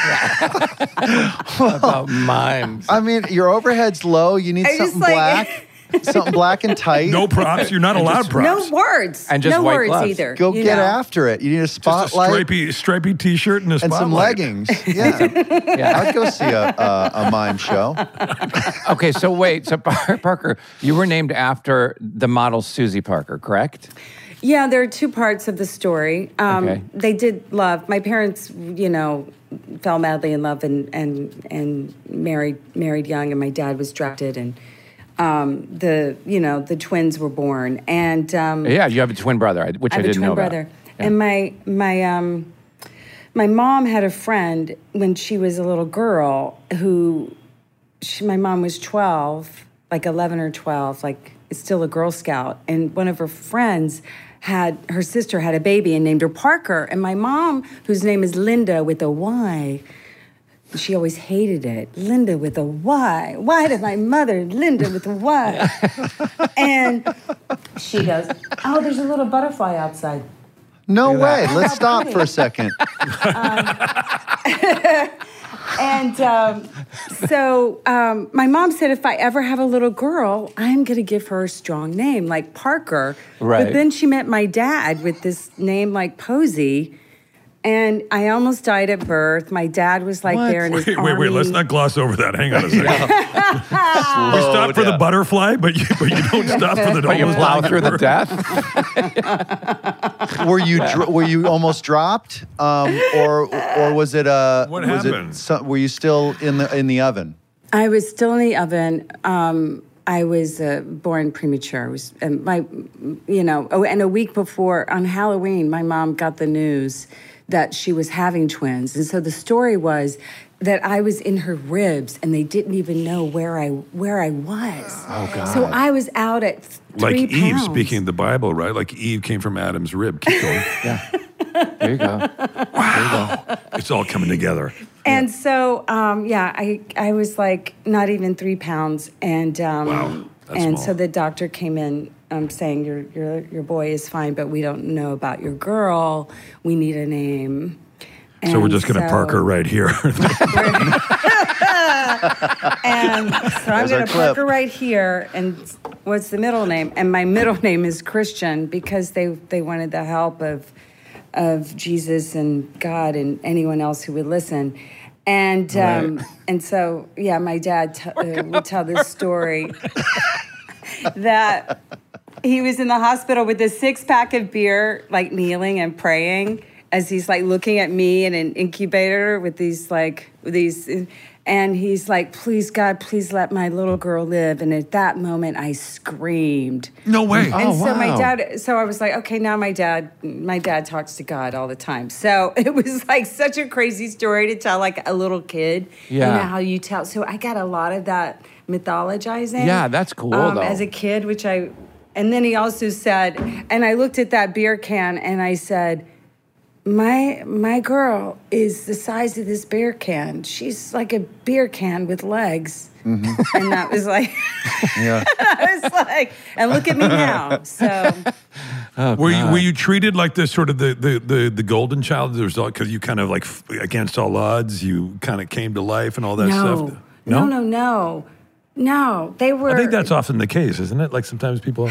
About mimes. I mean, your overhead's low. You need I just something like- black, something black and tight. no props. You're not allowed props. no words. And just no white words gloves. either. Go you get know. after it. You need a Just a spotlight stripy, stripy T-shirt and a and spotlight. some leggings. Yeah. Yeah. I'd go see a, a, a mime show. Okay, so wait. So Par- Parker, you were named after the model Susie Parker, correct? Yeah, there are two parts of the story. Um, Okay. They did love. My parents, you know, fell madly in love and and and married married young, and my dad was drafted, and um, the you know the twins were born, and um, Yeah, you have a twin brother, I- which I, I have a didn't twin know brother, about. Yeah. and my my um my mom had a friend when she was a little girl who she, my mom was twelve, like eleven or twelve, like still a Girl Scout, and one of her friends had her sister had a baby and named her Parker, and my mom, whose name is Linda with a Y. She always hated it. Linda with a Y. Why did my mother Linda with a Y? And she goes, oh, there's a little butterfly outside. No Look way. at that. Let's How stop pretty. for a second. And um, so um, my mom said, if I ever have a little girl, I'm going to give her a strong name like Parker. Right. But then she met my dad with this name like Posey. And I almost died at birth. My dad was like What? there in his Wait, wait, wait. Let's army. not gloss over that. Hang on a second. We stop for the down. butterfly, but you, but you don't stop for the. But you almost plow dying through the bird. death? Were you dr- were you almost dropped, um, or or was it uh What was happened? It so, were you still in the in the oven? I was still in the oven. Um, I was uh, born premature. I was and my, you know, oh, and a week before on Halloween, my mom got the news that she was having twins, and so the story was that I was in her ribs, and they didn't even know where I where I was. Oh God! So I was out at th- Like three Eve, pounds. speaking of the Bible, right? Like Eve came from Adam's rib. Keep going. Yeah. There you go. It's all coming together. And so, um, yeah, I I was like not even three pounds, and um, Wow, that's and small. so the doctor came in um, saying your your your boy is fine, but we don't know about your girl. We need a name. So we're just going to so- park her right here. And so I'm There's our going to clip. park her right here. And what's the middle name? And my middle name is Christian because they, they wanted the help of of Jesus and God and anyone else who would listen. And um, Right. and so yeah, my dad t- uh, would tell this story that he was in the hospital with a six pack of beer, like kneeling and praying as he's like looking at me in an incubator with these like with these. And he's like, please, God, please let my little girl live. And at that moment, I screamed. No way. Oh, And so my wow. dad, so I was like, okay, now my dad, my dad talks to God all the time. So it was like such a crazy story to tell like a little kid. Yeah. You know how you tell. So I got a lot of that mythologizing. Yeah, that's cool, um, though. As a kid, which I, and then he also said, and I looked at that beer can and I said, my my girl is the size of this beer can. She's like a beer can with legs. Mm-hmm. And that was like, Yeah. I was like, and look at me now. So Were you were you treated like the sort of the the the, the golden child? There's because you kind of like f- against all odds, you kind of came to life and all that no, stuff. no, no, no, no. They were. I think that's often the case, isn't it? Like sometimes people.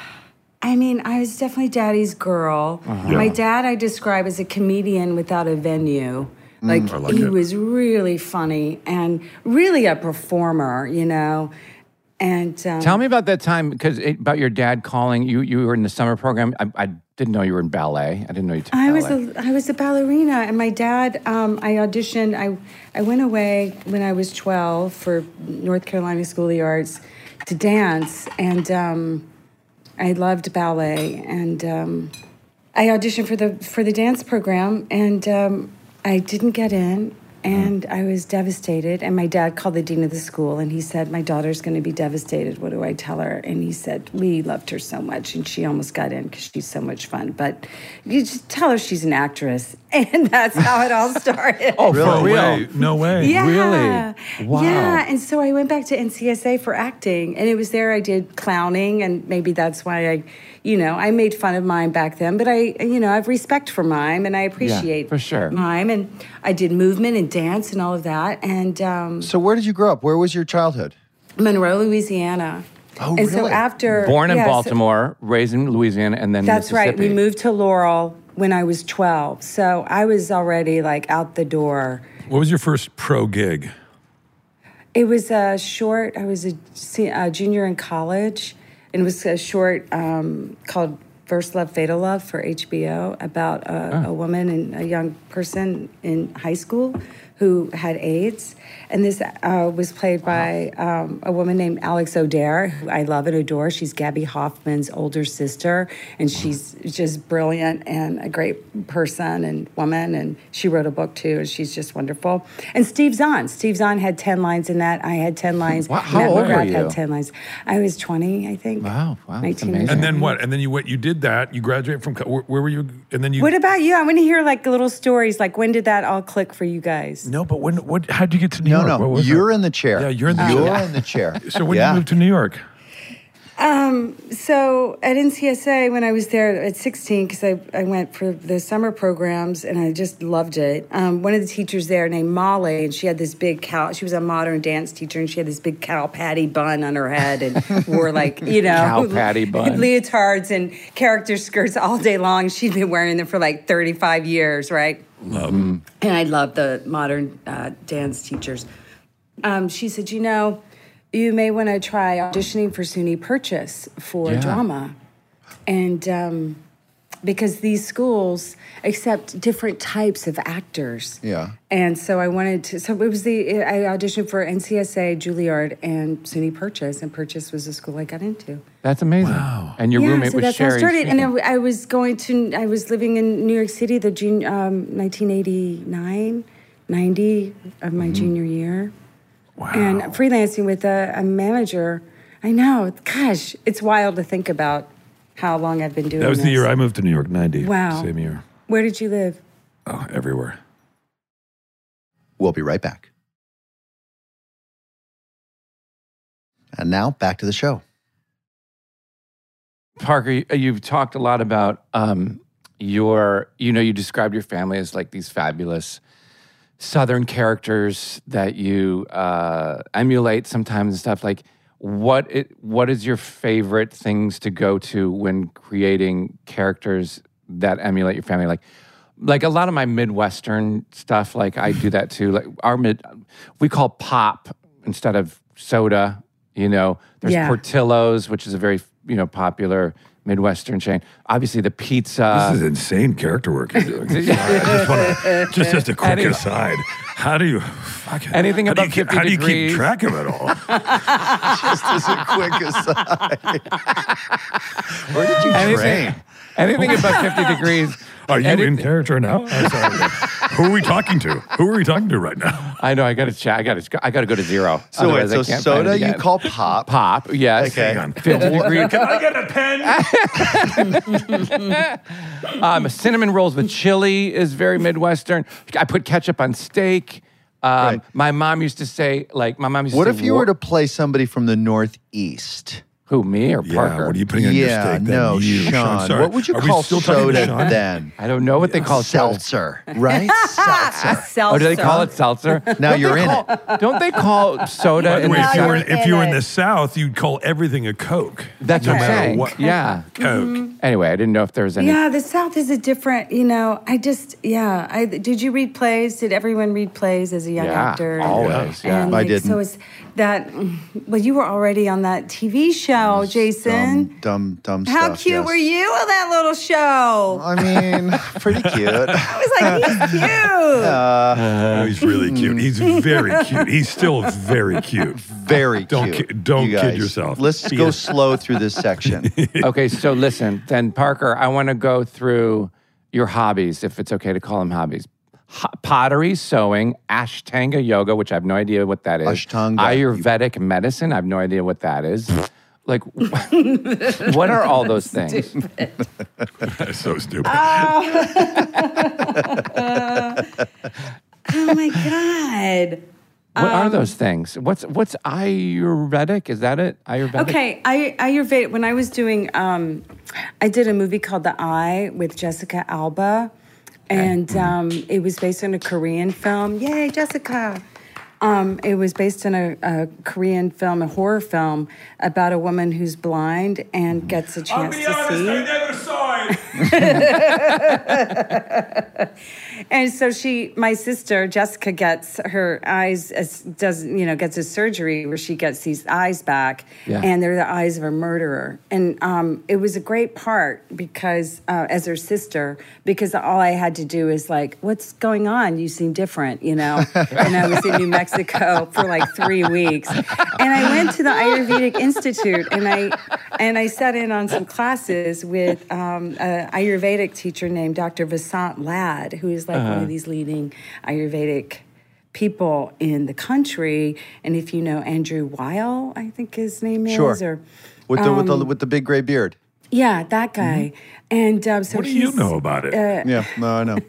I mean, I was definitely daddy's girl. My Yeah. dad, I describe as a comedian without a venue. Like, I like he it. was really funny and really a performer, you know. And um, Tell me about that time, because about your dad calling you. You were in the summer program. I, I didn't know you were in ballet. I didn't know you took I was ballet. a I was a ballerina, and my dad. Um, I auditioned. I I went away when I was twelve for North Carolina School of the Arts to dance, and um, I loved ballet. And um, I auditioned for the for the dance program, and um, I didn't get in. And I was devastated. And my dad called the dean of the school, and he said, my daughter's going to be devastated. What do I tell her? And he said, we loved her so much, and she almost got in because she's so much fun. But you just tell her she's an actress. And that's how it all started. Oh, Really? for No real? way. No way. Yeah. Really? Wow. Yeah. And so I went back to N C S A for acting. And it was there I did clowning. And maybe that's why I, you know, I made fun of mime back then. But I, you know, I have respect for mime and I appreciate for sure. mime. And I did movement and dance and all of that. And um, So where did you grow up? Where was your childhood? Monroe, Louisiana. Oh, and so really? after. Born in yeah, so- Baltimore, raised in Louisiana, and then that's right. We Mississippi. moved to Laurel when I was twelve. So I was already like out the door. What was your first pro gig? It was a short. I was a, se- a junior in college, and it was a short um, called "First Love, Fatal Love" for H B O about a, a woman and a young person in high school who had AIDS. And this uh, was played by um, a woman named Alex O'Dare, who I love and adore. She's Gabby Hoffman's older sister, and she's just brilliant and a great person and woman. And she wrote a book too, and she's just wonderful. And Steve Zahn. Steve Zahn had ten lines in that. I had ten lines. Wow, how Matt old were McGrath you? had ten lines. I was twenty, I think. Wow, wow, that's nineteen or amazing. And then something. what? And then you went. You did that. You graduated from. co- Where, where were you? And then you. What about you? I want to hear like little stories. Like, when did that all click for you guys? No, but when? What? How'd you get to New No, York? What no. was You're that? in the chair. Yeah, you're in the You're chair. in the chair. So when yeah. did you move to New York? So at N C S A, when I was there at sixteen, because I, I went for the summer programs and I just loved it. Um, one of the teachers there named Molly, and she had this big cow. She was a modern dance teacher, and she had this big cow patty bun on her head and wore like, you know, Cow patty bun. leotards and character skirts all day long. She'd been wearing them for like thirty-five years, right? Love. And I love the modern uh, dance teachers. Um, she said, you know, you may want to try auditioning for SUNY Purchase for Yeah. drama. And um, because these schools accept different types of actors. Yeah. And so I wanted to, so it was the, I auditioned for N C S A, Juilliard, and SUNY Purchase, and Purchase was the school I got into. That's amazing. Wow. And your yeah, roommate so was that's how Sherry. I started. And Strickland. I, I was going to, I was living in New York City, the jun, um, nineteen eighty-nine, ninety of my junior year. Wow. And freelancing with a, a manager. I know, gosh, it's wild to think about how long I've been doing That was this. the year I moved to New York. ninety. Wow. Same year. Where did you live? Oh, everywhere. We'll be right back. And now back to the show. Parker, you- you've talked a lot about, um, your, you know, you described your family as like these fabulous Southern characters that you uh, emulate sometimes and stuff. Like, what it, what is your favorite things to go to when creating characters that emulate your family? Like, like a lot of my Midwestern stuff. Like I do that too. Like our mid, we call pop instead of soda. You know, there's Yeah. Portillo's, which is a very you know popular Midwestern chain. Obviously, the pizza. This is insane character work you're doing. Sorry, I just want to, just as a quick Any- aside, how do you, fucking, Anything how do you above keep- fifty how do you degrees. keep track of it all? Just as a quick aside. Where did you anything, train? anything above fifty degrees. Are you Any- in character now? I'm sorry. Who are we talking to? Who are we talking to right now? I know. I got to chat. I got to. I got to go to zero. So wait, Otherwise I so can't find it soda you again. call pop? pop? Yes. Okay. Hang on. fifty degree. Can I get a pen? Um, cinnamon rolls with chili is very Midwestern. I put ketchup on steak. Um, Right. My mom used to say, like, my mom used What to if say, you "Wa- were to play somebody from the Northeast? who, me or Yeah, Parker? what are you putting on your Yeah, steak? then? no, you, Sean. Sorry. What would you Are we call still talking to soda Sean? then? I don't know what they call soda. Seltzer, right? Seltzer. Seltzer. Oh, do they call it seltzer? Now you're in it. Don't they call soda By the in way, the if you Now were you're if you were in in the it. South, you'd call everything a Coke. That's no what I'm matter saying. what. Yeah. Coke. Anyway, I didn't know if there was any. Yeah, the South is a different, you know, I just, yeah. I Did you read plays? Did everyone read plays as a young Yeah, actor? always, yeah. And I like, didn't. So it's that, well, you were already on that T V show, Jason. Dumb, dumb, dumb How stuff. cute yes. were you on that little show? I mean, pretty cute. I was like, he's cute. Oh, he's really cute. He's very cute. He's still very cute. Very Don't cute. ki- don't you kid guys. yourself. Let's He go is- slow through this section. Okay, so listen, then Parker, I want to go through your hobbies, if it's okay to call them hobbies. Ho- pottery, sewing, Ashtanga yoga, which I have no idea what that is. Ashtanga. Ayurvedic medicine, I have no idea what that is. Like, what are all those things? That's so stupid. Oh my God. What are Um, those things? What's what's Ayurvedic? Is that it? Ayurvedic? Okay, I Ayurveda. When I was doing, um, I did a movie called The Eye with Jessica Alba, and um, it was based on a Korean film. Yay, Jessica! Um, it was based on a, a Korean film, a horror film about a woman who's blind and gets a chance to see. never saw it. And so she, my sister Jessica, gets her eyes as- does you know gets a surgery where she gets these eyes back, Yeah. and they're the eyes of a murderer. And um, it was a great part because uh, as her sister, because all I had to do is like, what's going on? You seem different, you know. And I was in New Mexico for like three weeks, and I went to the Ayurvedic Institute, and I and I sat in on some classes with um, an Ayurvedic teacher named Doctor Vasant Ladd, who is like one of these leading Ayurvedic people in the country. And if you know Andrew Weil, I think his name Sure. is, or With the with Um, the with the big gray beard. yeah, that guy. And um, so What do you he's- know about it? Yeah, no, I know.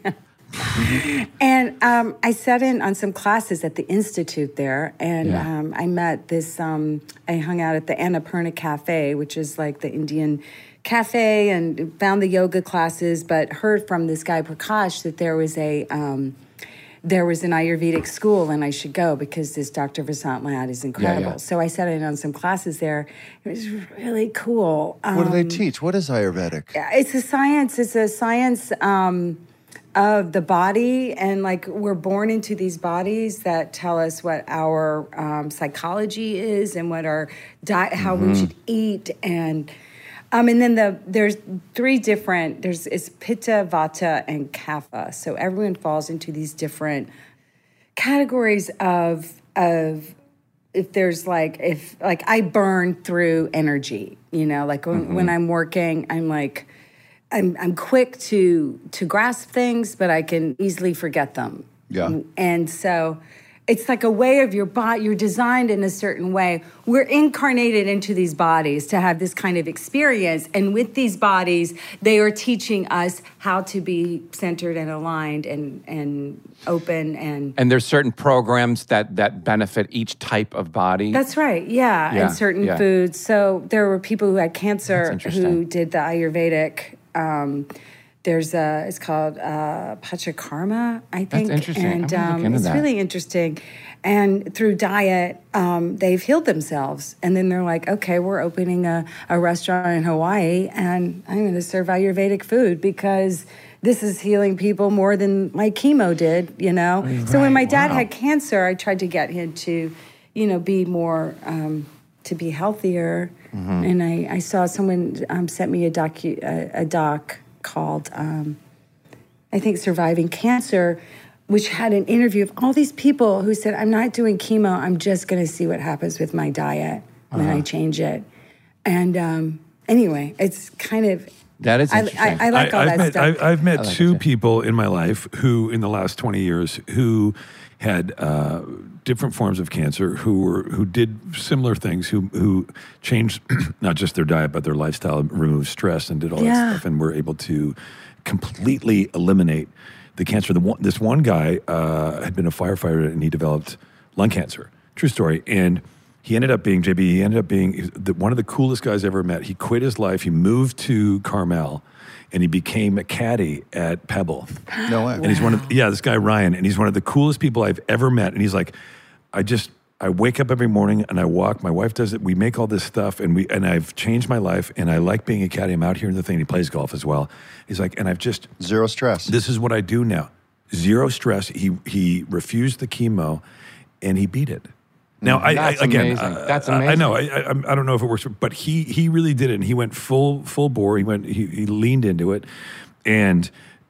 And um, I sat in on some classes at the Institute there, and Yeah. um, I met this. Um, I hung out at the Annapurna Cafe, which is like the Indian cafe, and found the yoga classes, but heard from this guy Prakash that there was a um, there was an Ayurvedic school, and I should go because this Doctor Vasant Ladd is incredible. yeah. So I sat in on some classes there. It was really cool. Um, What do they teach? What is Ayurvedic? it's a science. It's a science um, of the body, and like we're born into these bodies that tell us what our um, psychology is and what our diet, how we should eat, and um, and then the there's three different. There's it's Pitta, Vata, and Kapha. So everyone falls into these different categories of of if there's like if like I burn through energy, you know, like when, when I'm working, I'm like I'm I'm quick to to grasp things, but I can easily forget them. Yeah. And so it's like a way of your body, you're designed in a certain way. We're incarnated into these bodies to have this kind of experience. And with these bodies, they are teaching us how to be centered and aligned and, and open and And there's certain programs that that benefit each type of body. That's right. Yeah, Yeah, and certain yeah. foods. So there were people who had cancer interesting. who did the Ayurvedic um, there's a, it's called uh, Pachakarma, I think. interesting. I'm And gonna look um, into it's that. really interesting. And through diet, um, they've healed themselves. And then they're like, okay, we're opening a, a restaurant in Hawaii, and I'm going to serve Ayurvedic food because this is healing people more than my chemo did, you know? So when my dad wow. had cancer, I tried to get him to, you know, be more, um, to be healthier. Mm-hmm. And I, I saw someone um, sent me a, docu, a, a doc called, um, I think, Surviving Cancer, which had an interview of all these people who said, I'm not doing chemo, I'm just going to see what happens with my diet when Uh-huh. I change it. And um, anyway, it's kind of... That is I, interesting. I, I like all I've that met, stuff. I, I've met like it two too. people in my life who, in the last twenty years, who had uh, different forms of cancer, who were who did similar things, who who changed not just their diet but their lifestyle, removed stress, and did all Yeah. that stuff, and were able to completely eliminate the cancer. The one, this one guy uh, had been a firefighter and he developed lung cancer. True story. And he ended up being, J B, he ended up being the, one of the coolest guys I ever met. He quit his life. He moved to Carmel and he became a caddy at Pebble. No way. And he's one of, yeah, this guy Ryan, and he's one of the coolest people I've ever met. And he's like, I just, I wake up every morning and I walk. My wife does it. We make all this stuff, and we, and I've changed my life. And I like being a caddy. I'm out here in the thing. He plays golf as well. He's like, and I've just, Zero stress. this is what I do now. Zero stress. He he refused the chemo, and he beat it. Now, I, I That's again, amazing. uh, That's I- I know. I, amazing. I I don't know if it works, but he he really did it, and he went full full bore. He went he, he leaned into it, and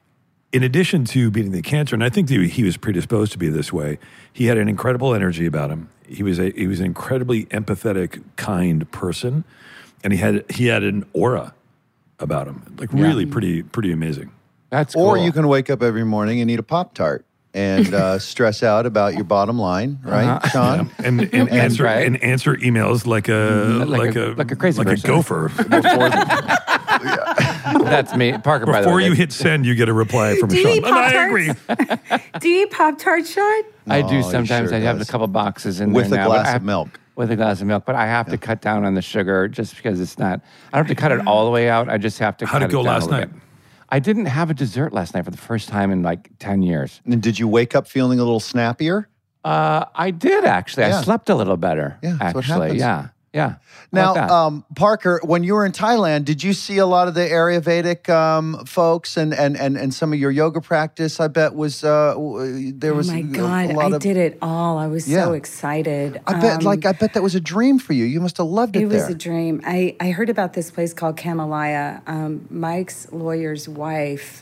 in addition to beating the cancer, and I think that he was predisposed to be this way, he had an incredible energy about him. He was a he was an incredibly empathetic, kind person, and he had he had an aura about him, like really pretty pretty amazing. That's cool. Or you can wake up every morning and eat a Pop-Tart and uh, stress out about your bottom line, right, Uh-huh. Sean? And, and answer right. and answer emails like a Like like, a- a, like a crazy like person. a gopher. Before the, That's me, Parker. by the Before way, you that's- hit send, you get a reply from Do you Sean. eat And I agree. Pop-Tarts? Do you eat Pop-Tarts, Sean? I do Oh, he sometimes. sure I have does. a couple boxes in With there a now, but glass I of have- milk. With a glass of milk, but I have to cut down on the sugar just because it's not. I don't have to cut it all the way out. I just have to. How'd cut it go down a last little night? bit. I didn't have a dessert last night for the first time in like ten years. and did you wake up feeling a little snappier? Uh, I did actually. Yeah. I slept a little better. Yeah, that's what actually. happens. Yeah, yeah. How Now, about that? um, Parker, when you were in Thailand, did you see a lot of the Ayurvedic um, folks and, and, and, and some of your yoga practice? I bet was uh, w- there Oh was my a- God, a lot I of. did it all. I was Yeah. so excited. I bet, Um, like, I bet that was a dream for you. You must have loved it, It was there. a dream. I, I heard about this place called Kamalaya. Um, Mike's lawyer's wife,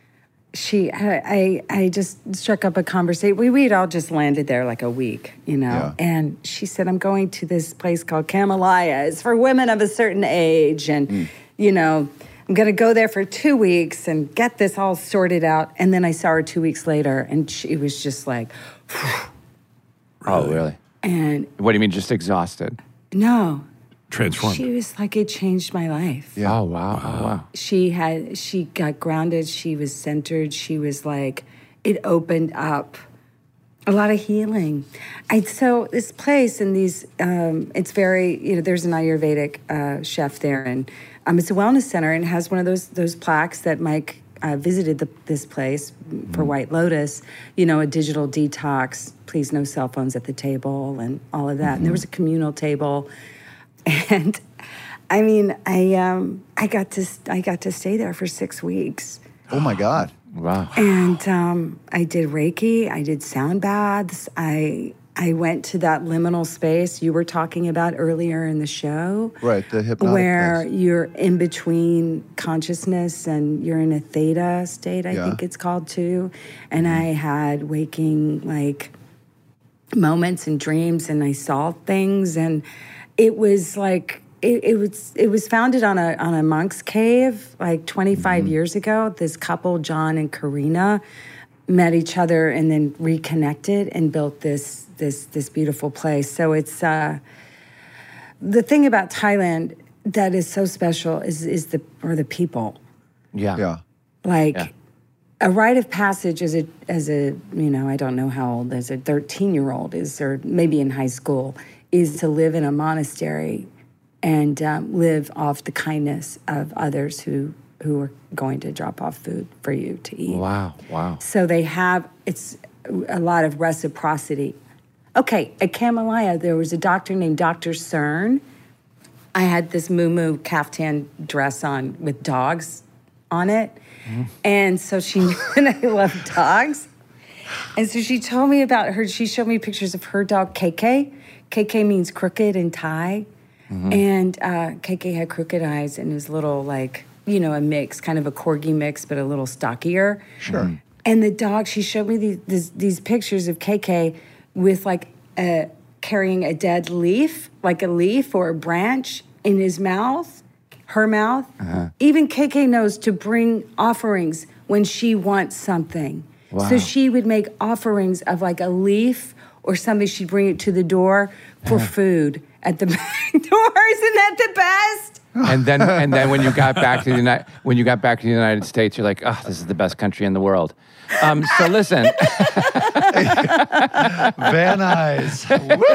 she, I, I I just struck up a conversation. We we'd all just landed there like a week, you know. Yeah. And she said, "I'm going to this place called Kamalaya. It's for women of a certain age, and Mm. you know, I'm going to go there for two weeks and get this all sorted out." And then I saw her two weeks later, and she was just like, oh, really? and What do you mean? Just exhausted? no, Transformed. she was like, it changed my life. Oh wow! Oh wow! She had she got grounded, she was centered, she was like, it opened up a lot of healing. I so this place and these um, it's very, you know, there's an Ayurvedic uh, chef there, and um, it's a wellness center, and it has one of those those plaques that Mike uh, visited the, this place for White Lotus, you know, a digital detox, please no cell phones at the table, and all of that. And there was a communal table. And I mean, I um, I got to I got to stay there for six weeks, Oh my God! Wow! and um, I did Reiki, I did sound baths, I I went to that liminal space you were talking about earlier in the show, Right, the hypnotic where place. you're in between consciousness and you're in a theta state, I Yeah. think it's called too, and I had waking like moments and dreams, and I saw things, and it was like it, it was it was founded on a on a monk's cave like twenty-five Mm-hmm. years ago. This couple, John and Karina, met each other and then reconnected and built this this this beautiful place. So it's uh, the thing about Thailand that is so special is is the or the people. Yeah. Yeah. Like Yeah. a rite of passage as a as a you know, I don't know how old, as a thirteen year old is, or maybe in high school, is to live in a monastery and um, live off the kindness of others who who are going to drop off food for you to eat. Wow, wow. So they have, it's a lot of reciprocity. Okay, at Kamalaya, there was a doctor named Doctor Cern. I had this muumuu caftan dress on with dogs on it. Mm-hmm. And so she knew that I love dogs. And so she told me about her, she showed me pictures of her dog, K K. K K means crooked in Thai. Mm-hmm. And uh, K K had crooked eyes and was little, like, you know, a mix, kind of a corgi mix, but a little stockier. Sure. Mm-hmm. And the dog, she showed me these, these, these pictures of K K with, like, a, carrying a dead leaf, like a leaf or a branch in his mouth, her mouth. Uh-huh. Even K K knows to bring offerings when she wants something. Wow. So she would make offerings of like a leaf or something. She'd bring it to the door for uh-huh. food at the back door. Isn't that the best? And then, and then when you got back to the United, when you got back to the United States, you're like, oh, this is the best country in the world. Um, so listen, Van Nuys.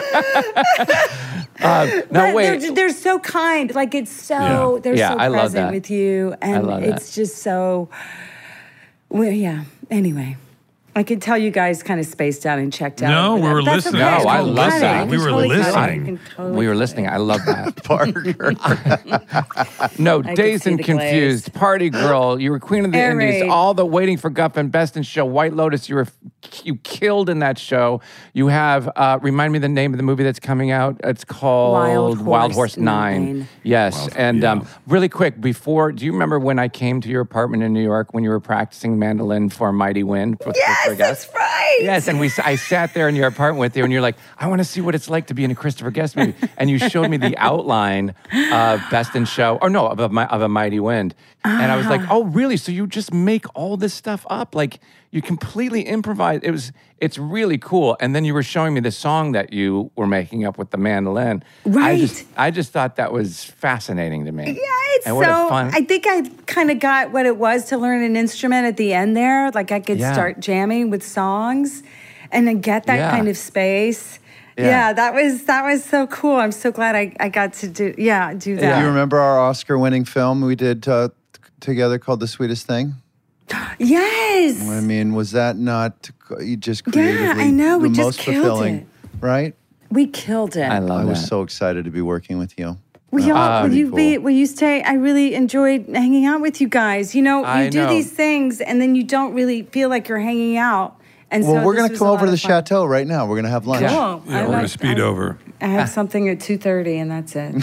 uh, no but wait, they're, they're so kind. Like it's so Yeah. they're Yeah, so I love present that. with you, and love it's that. just so. Well, yeah. Anyway. I could tell you guys kind of spaced out and checked out. No, but we were that's listening. okay. No, I Totally love cut it. that. You We can were totally cut it. listening. You can totally we were cut listening. it. I love that. Parker. No, could Dazed see and the Confused, Party Girl. You were Queen of the Indies. Eric. All the Waiting for Guffin, Best in Show, White Lotus. You were you killed in that show. You have uh, remind me the name of the movie that's coming out. It's called Wild Wild Horse Horse Nine. Nine. Yes, Wild- and yeah. um, really quick before, do you remember when I came to your apartment in New York when you were practicing mandolin for Mighty Wind? with Yes, Christopher Guest? that's right. Yes, and we I sat there in your apartment with you, and you're like, I want to see what it's like to be in a Christopher Guest movie. And you showed me the outline of Best in Show, or no, of a, Mi- of a Mighty Wind. And I was like, oh, really? So you just make all this stuff up? Like, you completely improvise. It was, it's really cool. And then you were showing me the song that you were making up with the mandolin. I Right. just, I just thought that was fascinating to me. Yeah, it's and what so. a fun. I think I kind of got what it was to learn an instrument at the end there. Like I could Yeah. start jamming with songs, and then get that Yeah. kind of space. Yeah. Yeah. that was that was so cool. I'm so glad I, I got to do yeah do that. Do you remember our Oscar-winning film we did uh, t- together called The Sweetest Thing? Yes. I mean, was that not you just creatively I know, we the just most killed fulfilling, it. right? We killed it. I love I was that. so excited to be working with you. Will, y'all, Ah, will pretty you be? cool. Will you stay? I really enjoyed hanging out with you guys. You know, you I do know. these things, and then you don't really feel like you're hanging out. And Well, so we're this going to was come a over lot to the of fun. chateau right now. We're going to have lunch. Cool. Yeah, I we're going to like- speed I- over. I have something at two thirty, and that's it.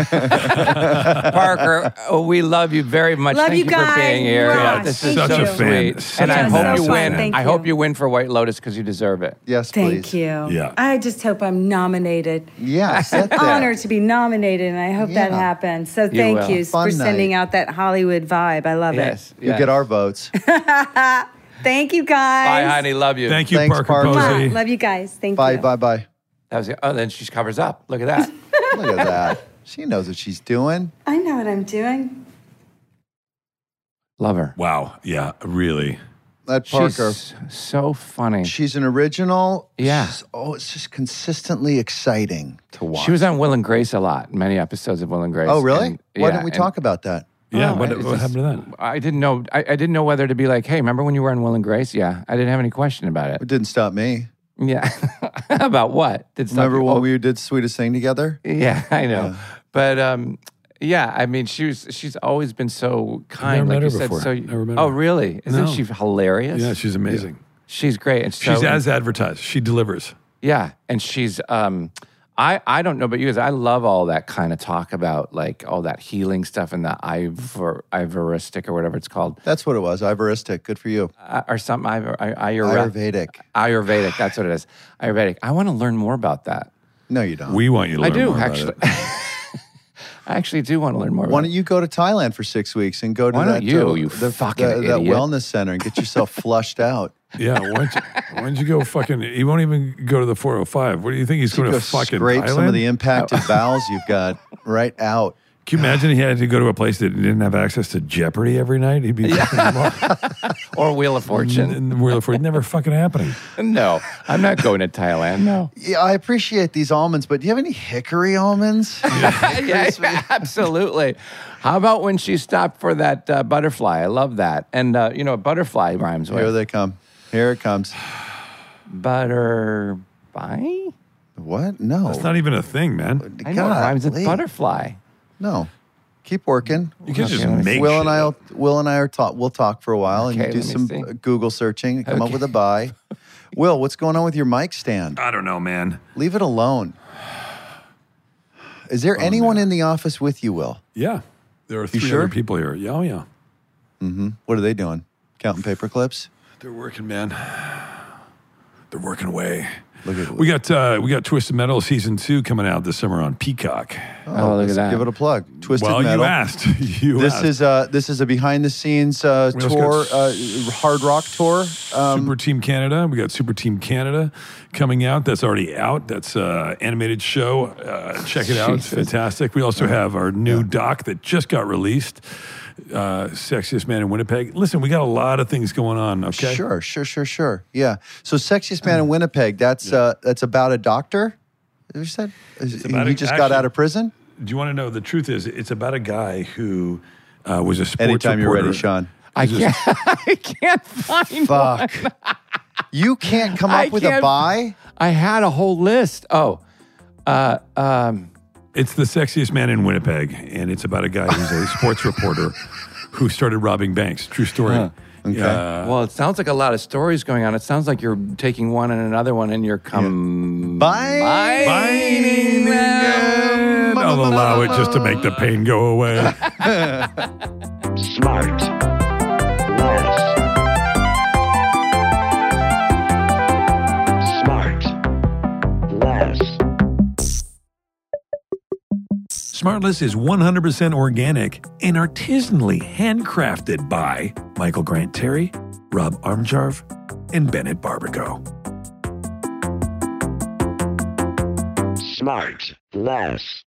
Parker, oh, we love you very much. Love Thank you you, guys. for being here. Gosh, This thank is Such so a fan. sweet. Such And a I fan. hope you So win. fun. Thank I hope you. you win for White Lotus because you deserve it. Yes, Thank please. you. Yeah. I just hope I'm nominated. Yeah, sit there. Honored to be nominated, and I hope that Yeah. happens. So thank will. you, Fun for sending night. out that Hollywood vibe. I love Yes. You yes. get our votes. it. Thank you, Bye, guys. honey. Love you. Thank you, Thanks, Parker Parker. Posey. Mwah. Love you guys. Thank Bye, you. bye, bye. That was it. Oh, then she covers up. Look at that. Look at that. She knows what she's doing. I know what I'm doing. Love her. Wow. Yeah, really. That Parker. She's so funny. She's an original. Yeah. She's- oh, it's just consistently exciting to watch. She was on Will and Grace a lot, many episodes of Will and Grace. Oh, really? And- Why yeah, didn't we and- talk about that? Yeah, Oh, what, it's what just- happened to that? I didn't know. I, I didn't know whether to be like, hey, remember when you were on Will and Grace? Yeah, I didn't have any question about it. It didn't stop me. Yeah, about what? Did stop Remember you- when oh, we did Sweetest Thing together? Yeah, I know. But um, yeah, I mean, she was. She's always been so kind. never like met you her said. before. So. Never met oh, her. really? Isn't No. she hilarious? Yeah, she's amazing. She's great. And so, She's as advertised. She delivers. yeah, and she's. Um, I I don't know about you guys. I love all that kind of talk about like all that healing stuff and the ivor ivoristic or whatever it's called That's what it was. Ivoristic. Good for you. uh, or something. Ivor, I, Ayurvedic. Ayurvedic. Ayurvedic. That's what it is. Ayurvedic. I want to learn more about that. No, you don't. We want you to I learn do more about actually. it. I actually do want to learn more. Why about don't you go to Thailand for six weeks and go to Why that don't you, uh, you the, fucking the- that idiot? wellness center and get yourself flushed out? Yeah, why don't, you, why don't you go fucking, he won't even go to the four oh five. What do you think he's going Go to fucking scrape Thailand? some of the impacted bowels you've got right out. Can you imagine he had to go to a place that didn't have access to Jeopardy every night? He'd be Or Wheel of Fortune. in the Wheel of Fortune. Never fucking happening. No, I'm not going to Thailand. No. Yeah, I appreciate these almonds, but do you have any hickory almonds? Yeah, absolutely. How about when she stopped for that uh, butterfly? I love that. And, uh, you know, what butterfly rhymes with? Here they come. Here it comes. Butterfly? What? No. It's not even a thing, man. I know it rhymes with Golly. butterfly. No. Keep working. You can just Okay, let me make Will shit and I, will, up. Will and I are talk. We'll talk for a while and Okay, you do let me some see. uh, Google searching and come up Okay. with a buy. Will, what's going on with your mic stand? I don't know, man. Leave it alone. Is there anyone man. in the office with you, Will? Yeah. There are three sure? other people here. Yeah, oh, yeah. What are they doing? Counting paper clips? They're working, man. They're working away. Look at We got uh, we got Twisted Metal season two coming out this summer on Peacock. Oh, look let's at that. Give it a plug. Twisted well, Metal. you asked. You This asked. is uh this is a behind the scenes uh, We also tour, got uh, hard rock tour. Um, Super Team Canada. We got Super Team Canada coming out. That's already out. That's uh animated show. Uh, check it out. It's Jesus. fantastic. We also have our new doc that just got released. Uh, Sexiest Man in Winnipeg. Listen, we got a lot of things going on. Okay. Sure, sure, sure, sure. Yeah. So sexiest man in Winnipeg. That's uh that's about a doctor. You said Is- about he a- just got actually- out of prison. Do you want to know the truth? Is it's about a guy who uh, was a sports Anytime you're reporter. ready, Sean. I can't, I can't find Fuck. one. You can't come up I with a can't- buy. I had a whole list. Oh, uh, um, It's the Sexiest Man in Winnipeg, and it's about a guy who's a sports reporter who started robbing banks. True story. okay. Uh, well, it sounds like a lot of stories going on. It sounds like you're taking one and another one, and you're combining Bye. Biting them. I'll allow it just to make the pain go away. Smart. Less. Smart. Less. Smartless is one hundred percent organic and artisanally handcrafted by Michael Grant Terry, Rob Armjarv, and Bennett Barbago. Smart. Less.